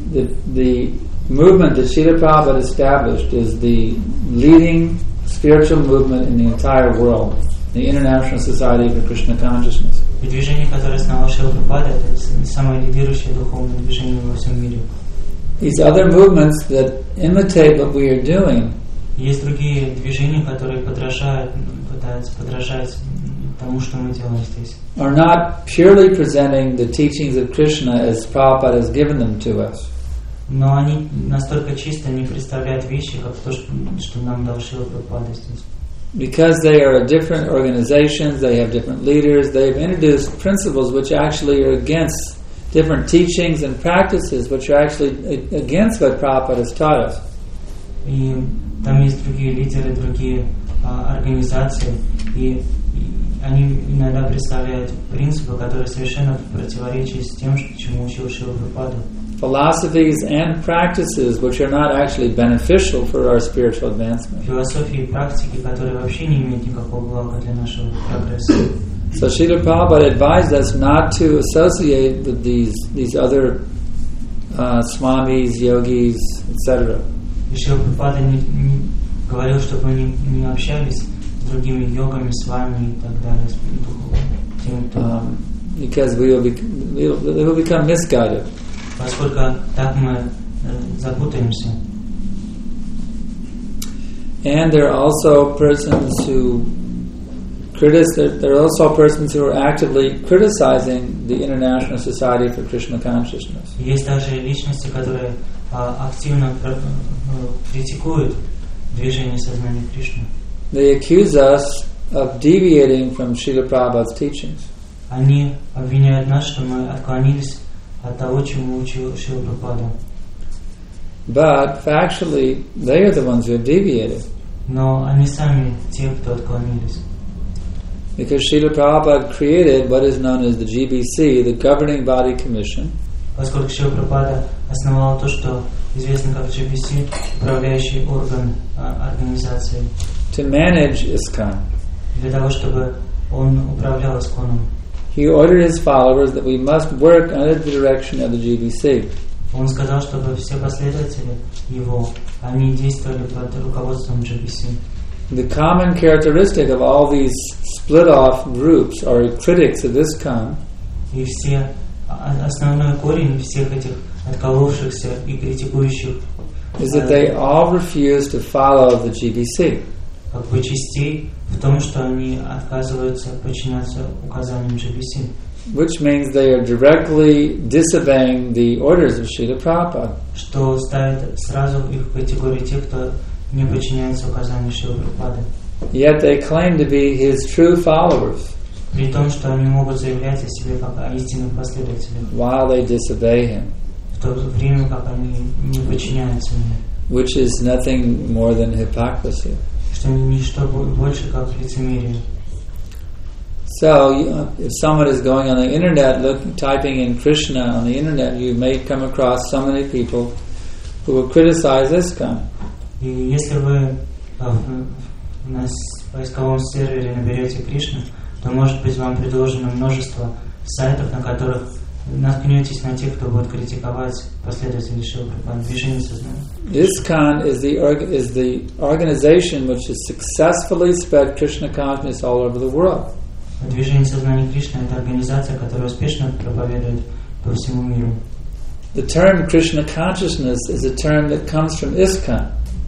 movement that Srila Prabhupada established is the leading spiritual movement in the entire world, the International Society for Krishna Consciousness. И движение, которое основал Шрила Прабхупада, это самое лидирующее духовное движение во всем мире. These other movements that imitate what we are doing, есть другие движения, которые пытаются подражать тому, что мы делаем здесь. Are not purely presenting the teachings of Krishna as Prabhupada has given them to us. Но они настолько чисто не представляют вещи, как то, что нам дал Шрила Прабхупада здесь. Because they are different organizations, they have different leaders, they have introduced principles which actually are against different teachings and practices which are actually against what Prabhupada has taught us. И там есть другие лидеры, другие организации, и они иногда представляют принципы, которые совершенно в противоречии с тем, чему учил Шрила Прабхупада. Philosophies and practices which are not actually beneficial for our spiritual advancement. Философии и практики, которые вообще не имеют никакого блага для нашего прогресса. So Srila Prabhupada advised us not to associate with these other swamis, yogis, etc. И Шрила Прабхупада говорил, чтобы мы не общались с другими йогами, с вами и так далее, с духовными. because we will become misguided. Поскольку так мы запутаемся. And there are also persons who are actively criticizing the International Society for Krishna Consciousness. Есть также личности, которые активно критикуют движение сознания Кришны. They accuse us of deviating from Srila Prabhupada's teachings. Они обвиняют нас, что мы отклонились от того, чему учил Шрила Прабхупада. But factually, they are the ones who have deviated. Но они сами те, кто отклонились. Because Srila Prabhupada created what is known as the GBC, the Governing Body Commission. Поскольку Шрила Прабхупада основал то, что известно как GBC, управляющий орган организации. To manage ISKCON. Для того, чтобы он управлял ISKCON. He ordered his followers that we must work under the direction of the GBC. Он сказал, чтобы все последователи его, они действовали под руководством GBC. The common characteristic of all these split-off groups or critics of ISKCON И все основной корень всех этих отколовшихся и критикующих is that they all refuse to follow the GBC. как бы частей в том, что они отказываются подчиняться указаниям GBC. Which means they are directly disobeying the orders of Srila Prabhupada. Что ставит сразу их в категорию тех, кто не подчиняется указаниям Шрилы Прабхупады. Yet they claim to be his true followers. При том, что они могут заявлять о себе как о истинных последователях. While they disobey him. В то время, как они не подчиняются ему. Which is nothing more than hypocrisy. Что ничто больше, как лицемерие. So, if someone is going on the internet, typing in Krishna on the internet, you may come across so many people who will criticize ISKCON. И если вы на поисковом сервере наберете Кришна, то, может быть, вам предложено множество сайтов, на которых наткнетесь на тех, кто будет критиковать последователей Шрилы Прабхупады, движение сознания. ISKCON is the organization which has successfully spread Krishna consciousness all over the world. Движение сознания Кришны – это организация, которая успешно проповедует по всему миру. The term Krishna consciousness is a term that comes from ISKCON.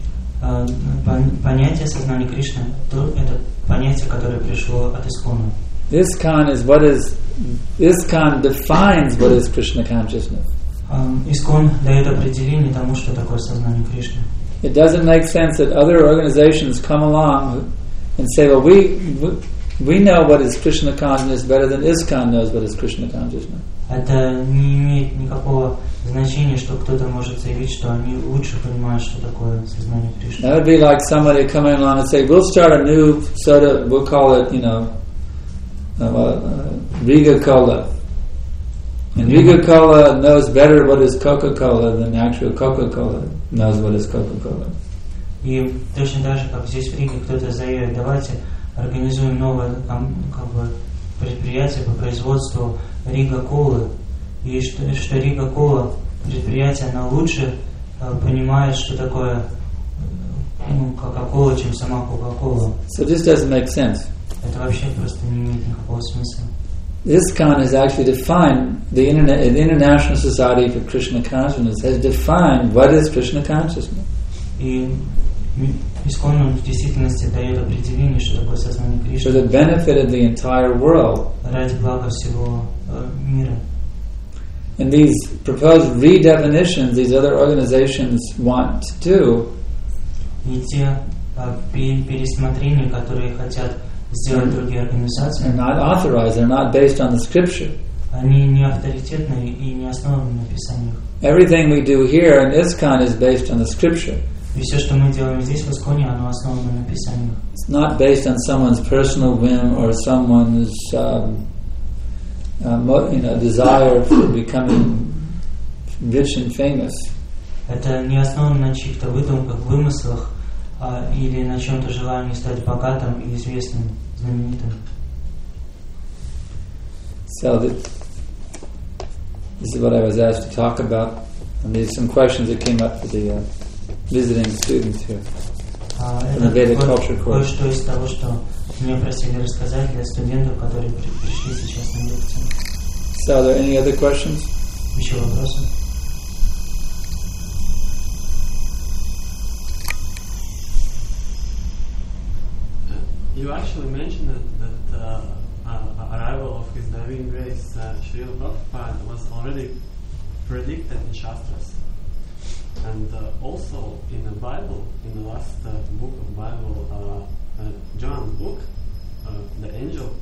Понятие сознания Кришны – это понятие, которое пришло от ISKCON. ISKCON defines what is Krishna consciousness. ISKCON дает определение тому, что такое сознание Кришны. It doesn't make sense that other organizations come along and say, well, we know what is Krishna consciousness better than ISKCON knows what is Krishna consciousness. Это не имеет никакого значения, что кто-то может заявить, что они лучше понимают, что такое сознание Кришны. That would be like somebody coming along and say, we'll start a new soda, we'll call it, Riga Cola. And Riga Cola knows better what is Coca-Cola than actual Coca-Cola knows what is Coca-Cola. И точно так же, как здесь в Риге кто-то заявит, давайте организуем новое предприятие по производству Рига Колы. И что Рига Кола, предприятие, она лучше понимает, что такое Кока-Кола, чем сама Кока-Кола. So this doesn't make sense. Это вообще просто не имеет никакого смысла. ISKCON has actually defined, the International Society for Krishna Consciousness has defined what is Krishna consciousness. И ISKCON в действительности дает определение, что такое сознание Кришны. For the benefit of the entire world. Ради блага всего мира. And these proposed redefinitions these other organizations want to do. И те пересмотрения, которые хотят сделать другие организации, are not authorized, they're not based on the scripture. Они не авторитетны и не основаны на Писаниях. Everything we do here in ISKCON is based on the scripture. И все, что мы делаем здесь, в ISKCON, оно основано на Писаниях. It's not based on someone's personal whim or someone's desire for becoming rich and famous. Это не основано на чьих-то выдумках, вымыслах или на чем-то желании стать богатым и известным, знаменитым. So this is what I was asked to talk about. And there's some questions that came up for the visiting students here. Это кое-что из того, что меня просили рассказать для студентов, которые пришли сейчас на лекцию. So, are there any other questions? Еще вопросы? You actually mentioned that arrival of His Divine Grace, Srila Prabhupada, was already predicted in Shastras. And also in the Bible, in the last book of Bible, John's book, the angel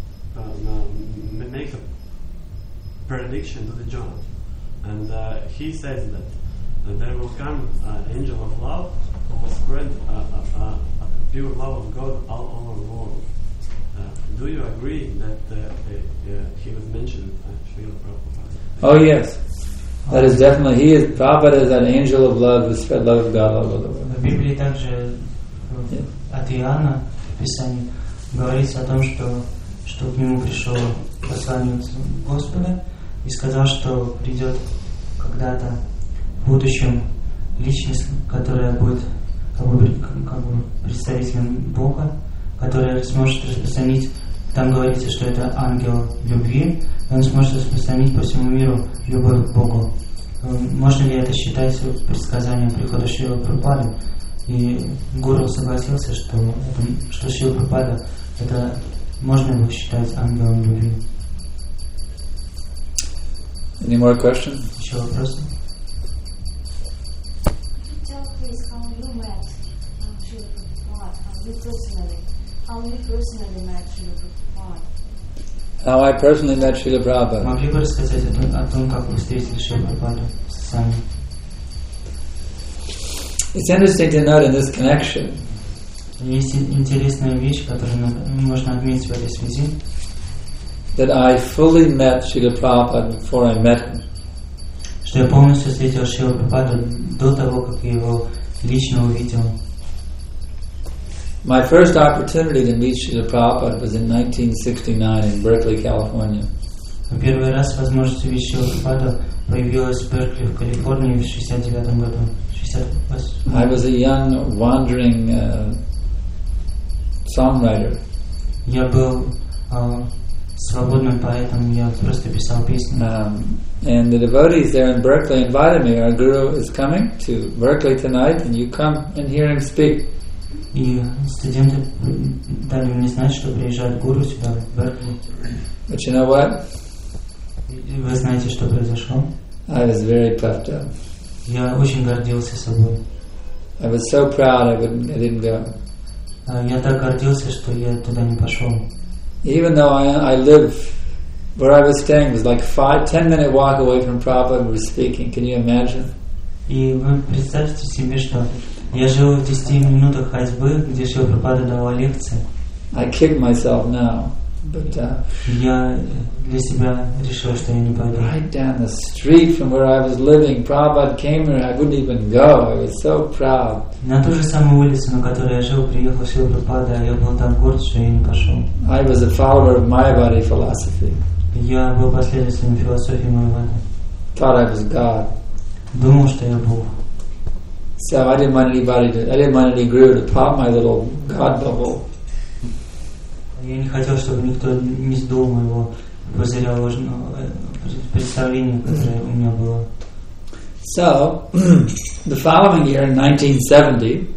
makes a prediction to the John. And he says that there will come an angel of love who will spread pure love of God all over the world. Do you agree that he was mentioned Srila Prabhupada? Oh yes, that is definitely, Prabhupada is an angel of love who spread love of God all over the world. В Библии также от Иоанна в Писании говорится о том, что к нему пришел посланец Господа и сказал, что придет когда-то в будущем личность, которая будет как бы представителем Бога, которая сможет распространить, там говорится, что это ангел любви, и он сможет распространить по всему миру любовь к Богу. Можно ли это считать предсказанием прихода Шрилы Прабхупады? И Гуру согласился, что Шрила Прабхупада это можно его считать ангелом любви. Any more questions? Еще вопросы? How I personally met Srila Prabhupada. Могли бы рассказать о том, как вы встретили Шрилу Прабхупаду сами? It's interesting to note in this connection Есть интересная вещь, которую можно отметить в этой связи. That I fully met Srila Prabhupada before I met him. Что я полностью встретил Шрилу Прабхупаду до того, как я его лично увидел. My first opportunity to meet Srila Prabhupada was in 1969 in Berkeley, California. Первый раз возможность увидеть Шрилу Прабхупаду появилась в Беркли, в Калифорнии в 1969 году. I was a young, wandering songwriter. Я был свободным поэтом, я просто писал песни. And the devotees there in Berkeley invited me. Our guru is coming to Berkeley tonight, and you come and hear him speak. И студенты дали мне знать, что приезжает гуру сюда, в Беркли. But you know what? Вы знаете, что произошло? I was very puffed up. Я очень гордился собой. I was so proud I didn't go. Я так гордился, что я туда не пошел. Even though I live where I was staying was like 5-10 minute walk away from Prabhupada who was speaking. Can you imagine? И вы представьте себе, что я жил в 10 минутах ходьбы, где Шрила Прабхупада давала лекции. I kick myself now, but я для себя решил, что я не пойду. Right down the street from where I was living, Prabhupada came here. I wouldn't even go. I was so proud. На ту же самую улицу, на которой я жил, приехал Шрила Прабхупада, а я был так горд, что я не пошел. I was a follower of Mayavadi philosophy. Я был последователем философии Майавады. Thought I was God. Думал, что я Бог. So I didn't want any guru to pop my little God bubble. Я не хотел, чтобы никто не сдул моего пузыря ложного представления, которое у меня было. So, the following year, in 1970,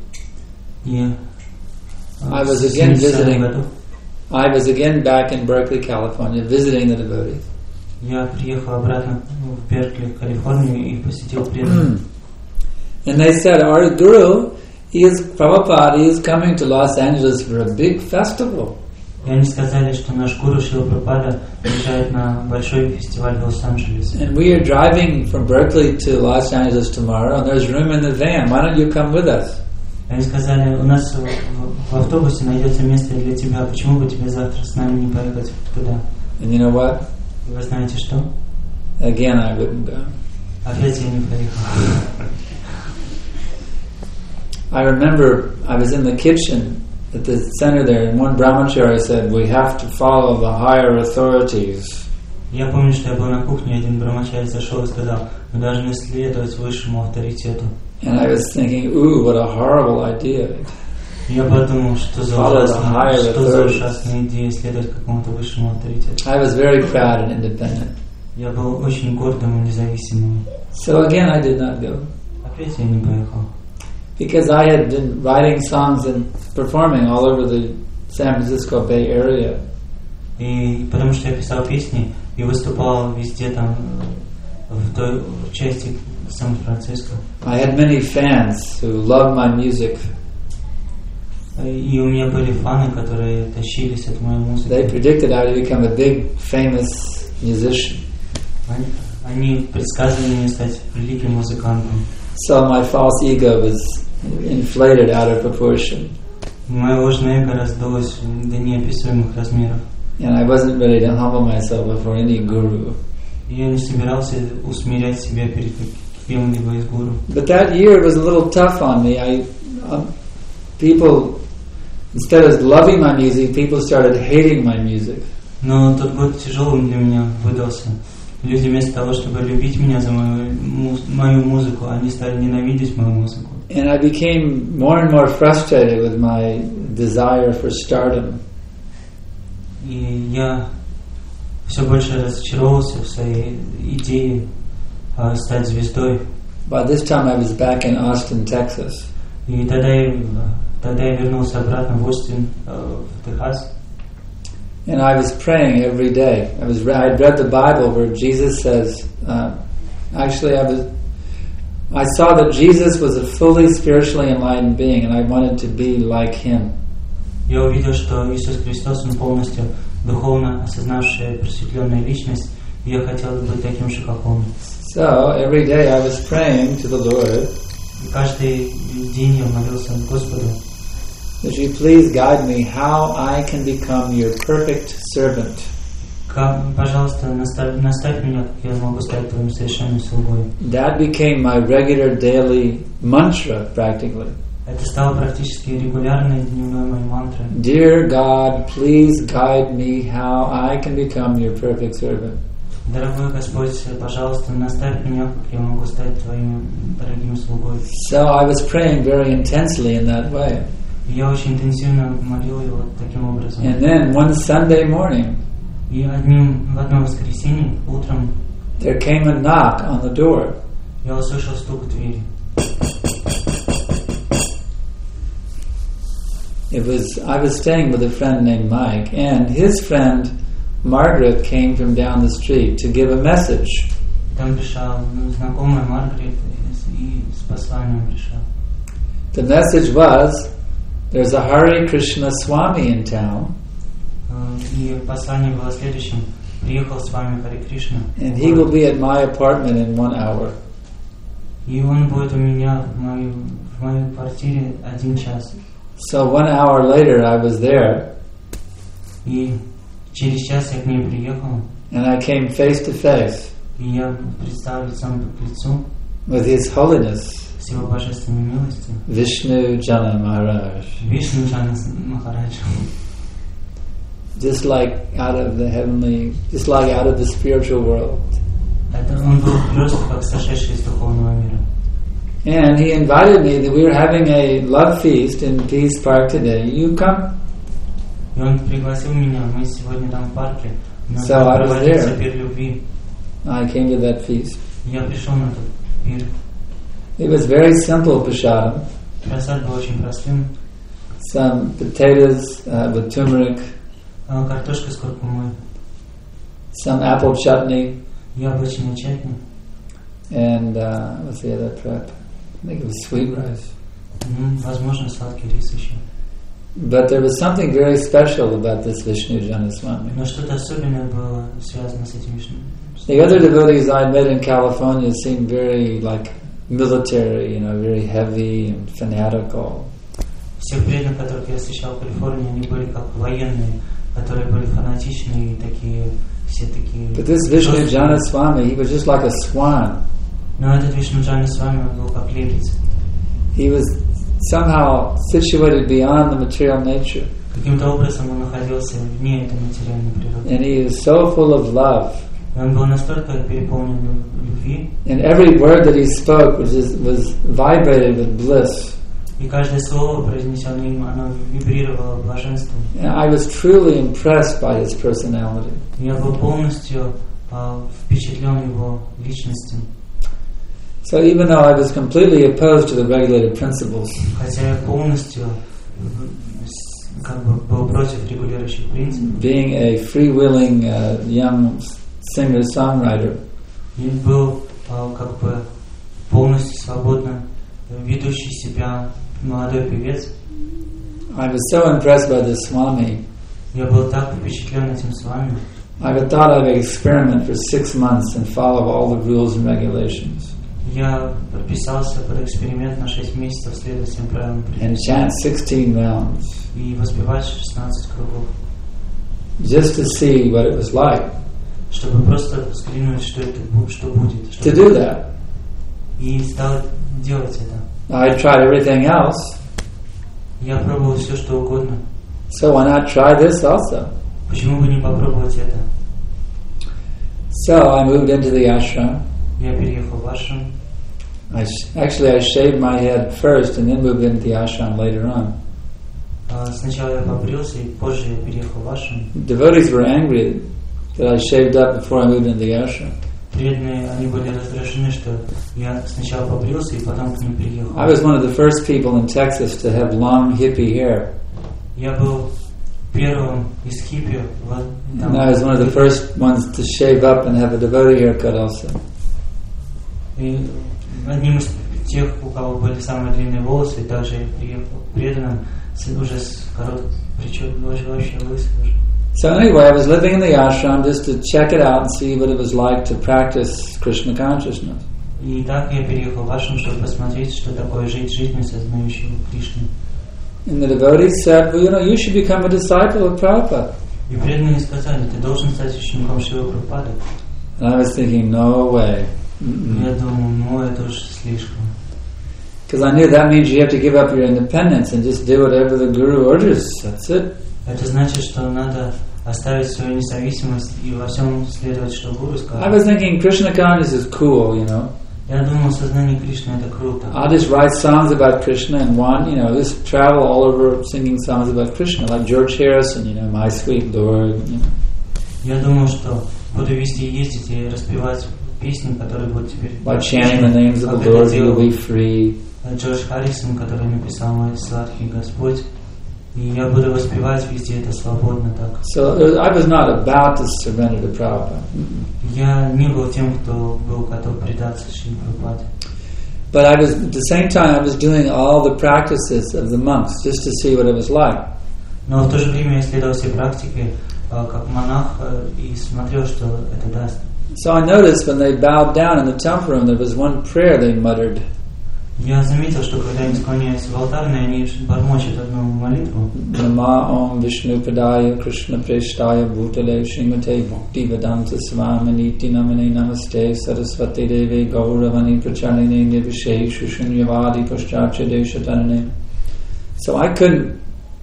I was again visiting. I was again back in Berkeley, California, visiting the devotees. Я приехал обратно в Беркли, в Калифорнию, и посетил преданных. And they said, our guru, Prabhupada, he is coming to Los Angeles for a big festival. И они сказали, что наш гуру Шрила Прабхупада приезжает на большой фестиваль в Лос-Анджелесе. And we are driving from Berkeley to Los Angeles tomorrow, and there's room in the van. Why don't you come with us? Они сказали, у нас в автобусе найдется место для тебя. Почему бы тебе завтра с нами не поехать туда? And you know what? Вы знаете что? Again, I wouldn't go. Опять я не поехал. I remember I was in the kitchen at the center there, and one brahmachari said, we have to follow the higher authorities. Я помню, что я был на кухне, один брамачари зашел и сказал, мы должны следовать высшему авторитету. And I was thinking, ooh, what a horrible idea. Я подумал, что за ужасная идея следовать какому-то высшему авторитету. I was very proud and independent. Я был очень гордым и независимым. So again, I did not go. Опять я не поехал. Because I had been writing songs and performing all over the San Francisco Bay Area. И потому что я писал песни и выступал везде там, в той части Сан-Франциско. I had many fans who loved my music. И у меня были фаны, которые тащились от моей музыки. They predicted I would become a big, famous musician. Они предсказывали мне стать великим музыкантом. So my false ego was inflated out of proportion. Мое ложное эго раздулось до неописуемых размеров. And I wasn't ready to humble myself before any guru. И я не собирался усмирять себя перед каким-либо из гуру. But that year was a little tough on me. People, instead of loving my music, people started hating my music. Но тот год тяжелым для меня выдался. Люди вместо того, чтобы любить меня за мою музыку, они стали ненавидеть мою музыку. And I became more and more frustrated with my desire for stardom. И я все больше разочаровался в своей идее стать звездой. By this time I was back in Austin, Texas. И тогда я вернулся обратно в Остин, в Техас. And I was praying every day. I'd read the Bible where Jesus says, I saw that Jesus was a fully spiritually enlightened being, and I wanted to be like Him. Я увидел, что Иисус Христос, Он полностью духовно осознавшая просветленная личность, и я хотел быть таким же, как Он. So every day I was praying to the Lord. И каждый день я молился Господу. Would you please guide me how I can become your perfect servant? Пожалуйста, наставь меня, как я могу стать твоим совершенным слугой. That became my regular daily mantra, practically. Это стало практически регулярной дневной моей мантрой. Dear God, please guide me how I can become your perfect servant. Дорогой Господь, пожалуйста, наставь меня, как я могу стать твоим дорогим слугой. So I was praying very intensely in that way. Я очень интенсивно молил его таким образом. And then one Sunday morning, И в одно воскресенье утром there came a knock on the door. я услышал стук в двери. I was staying with a friend named Mike, and his friend Margaret came from down the street to give a message. Там пришла знакомая Маргарет и с посланием пришла. The message was, there's a Hare Krishna Swami in town. И послание было следующим: приехал с вами Харе Кришна. And he will be at my apartment in 1 hour. И он будет у меня в моей квартире 1 час. So 1 hour later I was there. И через час я к ней приехал. And I came face to face. И я предстал лицом к лицу. With His Holiness, С его божественной милостью. Vishnu Jana Maharaj. Вишну Джана Махарадж. Just like out of the spiritual world. Это он был просто как сошедший из духовного мира. And he invited me that we were having a love feast in Peace Park today. You come? И он пригласил меня. Мы сегодня там в парке. So I was there. Пир любви. I came to that feast. Я пришел на этот пир. It was very simple prasadam. Просад был очень простым. Some potatoes with turmeric. Картошка с куркумой. Some apple chutney. Яблочная чатни. And what's the other prep? I think it was sweet rice. Возможно, сладкий рис еще. But there was something very special about this Vishnu Jana Swami. Но что-то особенное было связано с этим Вишну. The other devotees I met in California seemed very military, very heavy and fanatical. Все преданные, которых я встречал в Калифорнии, они были как военные, которые были фанатичные и такие, все такие. But this Vishnu Jana Swami, he was just like a swan. Но этот Вишну Джана Свами был как лебедь. He was somehow situated beyond the material nature. Каким-то образом он находился вне этой материальной природы. And he is so full of love. И он был настолько переполнен любви. And every word that he spoke was vibrated with bliss. И каждое слово, произнесенное им, оно вибрировало блаженством. And I was truly impressed by his personality. Я был полностью впечатлен его личностью. So even though I was completely opposed to the regulated principles, Хотя я полностью как бы был против регулирующих принципов, being a freewheeling young singer-songwriter, и был как бы полностью свободно ведущий себя молодой певец, I was so impressed by this Swami, я был так впечатлен этим с вами. I thought I would experiment for 6 months and follow all the rules and regulations Я подписался под эксперимент на 6 месяцев, следуя всем правилам and chant 16 rounds и воспевать 16 кругов, just to see what it was like чтобы просто взглянуть, что будет. to do that. И стал делать это. I tried everything else, Я пробовал все, что угодно. so why not try this also? Почему бы не попробовать это? So I moved into the ashram. Я переехал в ашрам. I shaved my head first and then moved into the ashram later on. Сначала я побрился, и позже я переехал в ашрам. Devotees were angry that I shaved up before I moved into the ashram. Преданные, они были раздражены, что я сначала побрился, и потом к ним приехал. I was one of the first people in Texas to have long hippie hair. Я был первым из хиппи. And I was one of the first ones to shave up and have a devotee haircut also. И одним из тех, у кого были самые длинные волосы, и также я приехал преданным уже с короткой прической, вообще лысый уже. So anyway, I was living in the ashram just to check it out and see what it was like to practice Krishna consciousness. И так я переехал в ашрам, чтобы посмотреть, что такое жить жизнью сознающего Кришну. And the devotees said, well, you should become a disciple of Prabhupada. И преданные сказали, ты должен стать учеником Шрилы Прабхупады. And I was thinking, no way. Я думал, это уж слишком. Because I knew that means you have to give up your independence and just do whatever the guru orders. That's it. Это значит, что надо оставить свою независимость и во всем следовать, что гуру скажет. I was thinking Krishna consciousness is cool, Я думал, сознание Кришны это круто. I'll just write songs about Krishna and just travel all over singing songs about Krishna, like George Harrison, My Sweet Lord. Я думал, что буду вести и ездить и распевать песни, которые будут теперь... By chanting the names of the Lord, you will be free. Джордж Харрисон, который написал «Мой сладкий Господь». И я буду воспевать везде это свободно так. So I was not about to surrender to Prabhupada. Я не был тем, кто был готов предаться Шри Прабхупаде. But at the same time, I was doing all the practices of the monks just to see what it was like. Но в то же время я следовал все практики как монах и смотрел, что это даст. So I noticed when they bowed down in the temple room, there was one prayer they muttered. Я заметил, что когда они склоняются в алтарной, они бормочут одну молитву. Nama Om Vishnu Padaya Krishna Preshtaya Bhutale Srimate Bhakti Vedanta Svaminiti Namane Namaste Saraswati Devi Gauravani Pracharine Nirvisheshu Shunyavadi Pascharcha Deshatanane. So I couldn't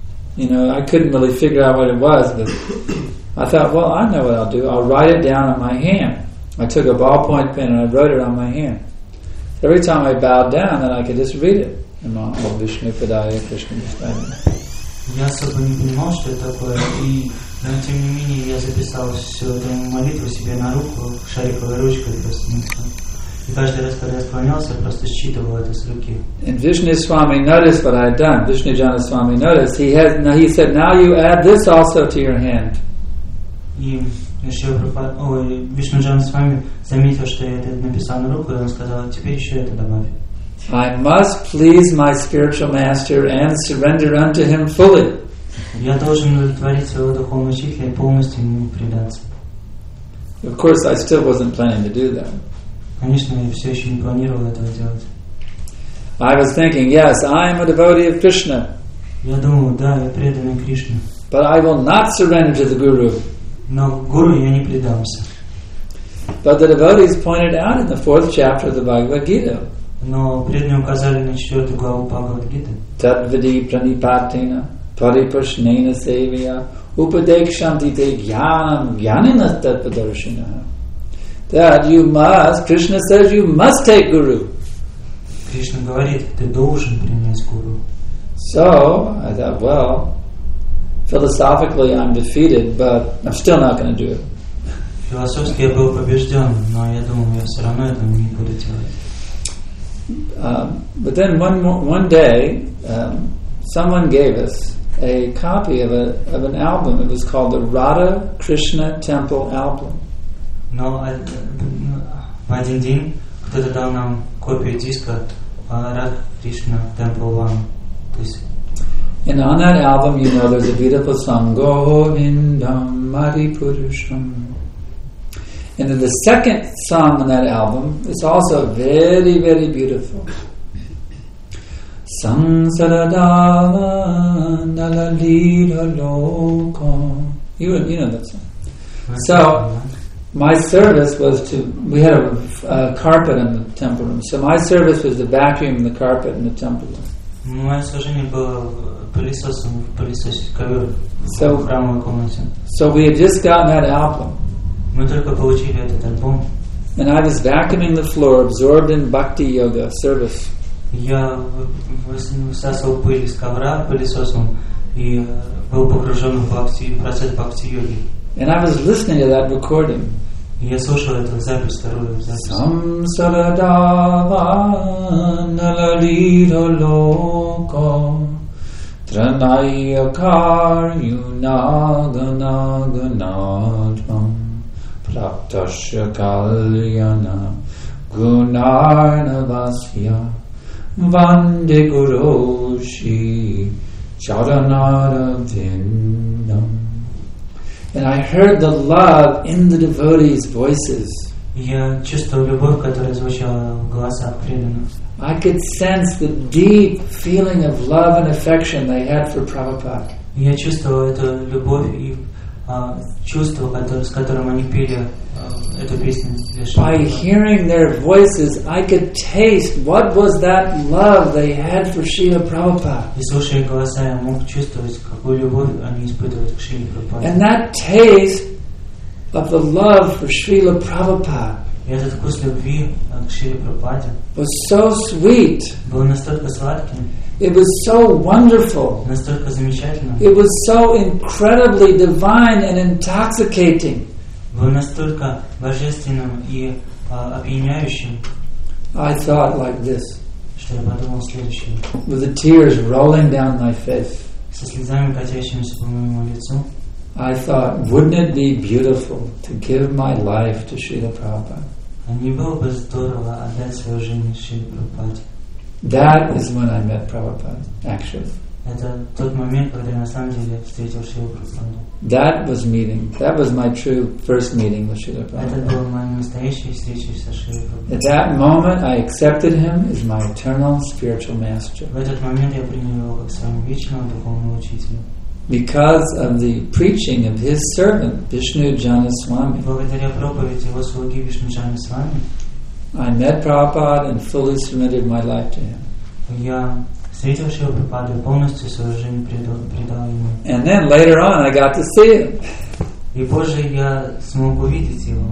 really figure out what it was, but I thought, well, I know what I'll do. I'll write it down on my hand. I took a ballpoint pen and I wrote it on my hand. Every time I bowed down, then I could just read it. Nama Om Vishnu Padaya Krishna Preshtaya. Я особо не понимал, что это такое, но тем не менее я записал всю эту молитву себе на руку, шариковой ручкой просто. И каждый раз, когда я склонялся, я просто считывал это с руки. And Vishnu Swami noticed what I had done. Vishnu Jana Swami noticed. He said, now you add this also to your hand. И Вишну Джана Свами заметил, что я это написал на руку, и он сказал, теперь еще это добавь. I must please my spiritual master and surrender unto him fully. Я должен удовлетворить своего духовного учителя и полностью ему предаться. Of course, I still wasn't planning to do that. Конечно, я все еще не планировал этого делать. I was thinking, yes, I am a devotee of Krishna. Я думал, да, я преданный Кришне. But I will not surrender to the Guru. Но гуру я не предамся. But the devotees pointed out in the 4th chapter of the Bhagavad Gita. Но преданные указали на 4 главу Бхагавад-гиты. Tadvidi pranipatina paripashnena sevya upadekshanti te jnanam jnanina tatpadarshina. That you must, Krishna says you must take Guru. Кришна говорит, ты должен принять гуру. So, I thought, well, philosophically I'm defeated, but I'm still not going to do it. Философски я был побежден, но я думал, я все равно этого не буду делать. But then one day, someone gave us a copy of an album. It was called the Radha Krishna Temple album. Но в один день кто-то дал нам копию диска Radha Krishna Temple One. And on that album, you know, there's a beautiful song, Govindam Maripurusham. And then the second song on that album is also very, very beautiful. Samsaradava nalalita loko. You know that song. So, my service was we had a carpet in the temple room. So my service was to vacuum the carpet in the temple room. Мое служение было пылесосом, пылесосить ковер в храмовой комнате. So we had just gotten that album. Мы только получили этот альбом. And I was vacuuming the floor, absorbed in bhakti yoga service. Я высасывал пыль из ковра пылесосом и был погружен в процесс бхакти-йоги. And I was listening to that recording. И я слушал эту запись, вторую запись. Samsaradava nalalita loko tranaya karyunaganaganatam praptasya kalyana gunarnavasya vande guroshi charanaravinam. And I heard the love in the devotees' voices. Я чувствовал любовь, которая звучала в голосах преданных. I could sense the deep feeling of love and affection they had for Prabhupada. Я чувствовал эту любовь и чувство, с которым они пели эту песню. By hearing their voices, I could taste what was that love they had for Srila Prabhupada. И слушая голоса, я мог чувствовать, какую любовь они испытывают к Шриле Прабхупаде. And that taste of the love for Srila Prabhupada И этот вкус любви к Шриле Прабхупаде was so sweet. был настолько сладким, It was so wonderful. настолько замечательным, It was so incredibly divine and intoxicating. был настолько божественным и опьяняющим. I thought like this, что я подумал следующее. with the tears rolling down my face. Со слезами, катящимися по моему лицу, I thought, wouldn't it be beautiful to give my life to Srila Prabhupada? а не было бы здорово отдать свою жизнь Шриле Прабхупаде. That is when I met Prabhupada, actually. Это тот момент, когда я на самом деле встретил Шрилу Прабхупаду. That was my true first meeting with Srila Это Prabhupada. была моя настоящая встреча со Шрилой Прабхупадой. At that moment, I accepted him as my eternal spiritual master. В этот момент я принял его как своего вечного духовного учителя. Because of the preaching of his servant, Vishnu Jana Swami. Благодаря проповеди его слуги Вишнуджана Свами, I met Prabhupada and fully submitted my life to him. я встретил Шрилу Прабхупаду и полностью свою жизнь предал ему. And then later on, I got to see him. И позже я смог увидеть его.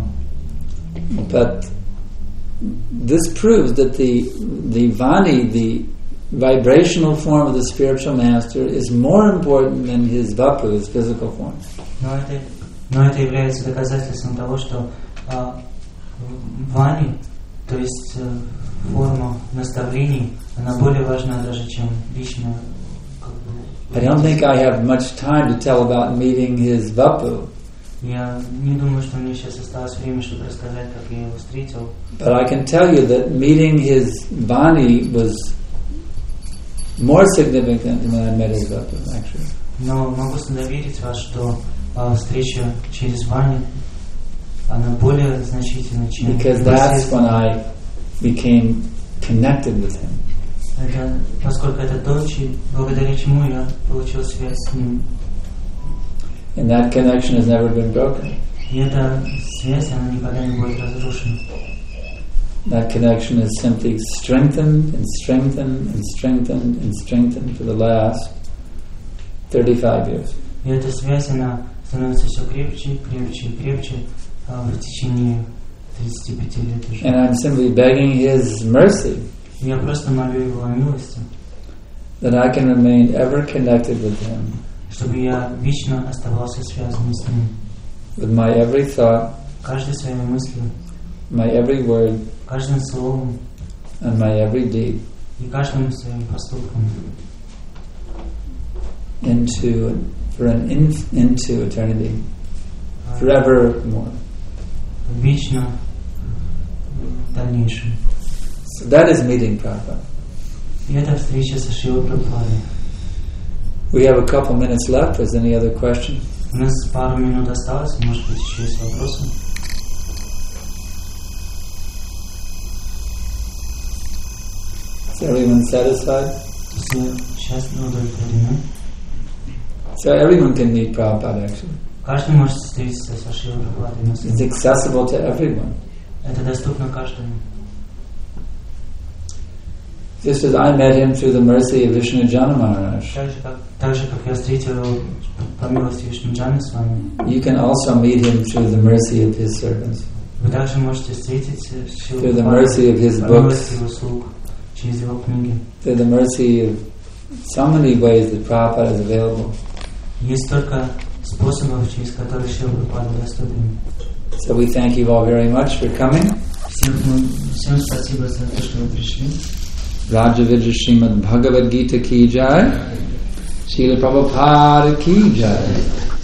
But this proves that the Vani, the vibrational form of the spiritual master, is more important than his Vapu, his physical form. Но это является доказательством того, что Вани, то есть форма наставлений, она более важна даже, чем личная. I don't think I have much time to tell about meeting his Vapu. Я не думаю, что мне сейчас осталось время, чтобы рассказать, как я его встретил. But I can tell you that meeting his Vani was more significant than when I met his Vapu, actually. Но могу заверить вас, что встреча через Вани, она более значительна, чем... Because that's when I became connected with him. Это, поскольку это то, благодаря чему я получил связь с ним. And that connection has never been broken. И эта связь, она никогда не будет разрушена. That connection is simply strengthened and strengthened and strengthened and strengthened for the last 35 years. И эта связь, она становится все крепче, крепче и крепче в течение 35 лет уже. And I'm simply begging his mercy Я просто молю его о милости, that I can remain ever connected with him, чтобы я вечно оставался связанным с ним. with my every thought, каждой своей мыслью, my every word, каждым словом and my every deed и каждым своим поступком into eternity, forevermore. Вечно, в дальнейшем. So that is meeting Prabhupada. И это встреча со Шрилой Прабхупадой. We have a couple minutes left. Is there any other question? У нас пару минут осталось, может быть, еще есть вопросы? Is everyone satisfied? Все счастливы, удовлетворены. So everyone can meet Prabhupada actually. Каждый может встретиться со Шрилой Прабхупадой. It's accessible to everyone. Это доступно каждому. Just as I met him through the mercy of Vishnu Jana Maharaj, Так же, как я встретил его по милости Вишну Джаны с вами, you can also meet him through the mercy of his servants, вы также можете встретить Шрилу through the Прабхупаду mercy of his по books, милости его слуг, через его книги. through the mercy of so many ways that Prabhupada is available. Есть столько способов, через которые Шрила Прабхупада доступен. So we thank you all very much for coming. Всем спасибо за то, что вы пришли. Rajavidya Srimad Bhagavad Gita ki jai, Srila Prabhupada ki jai.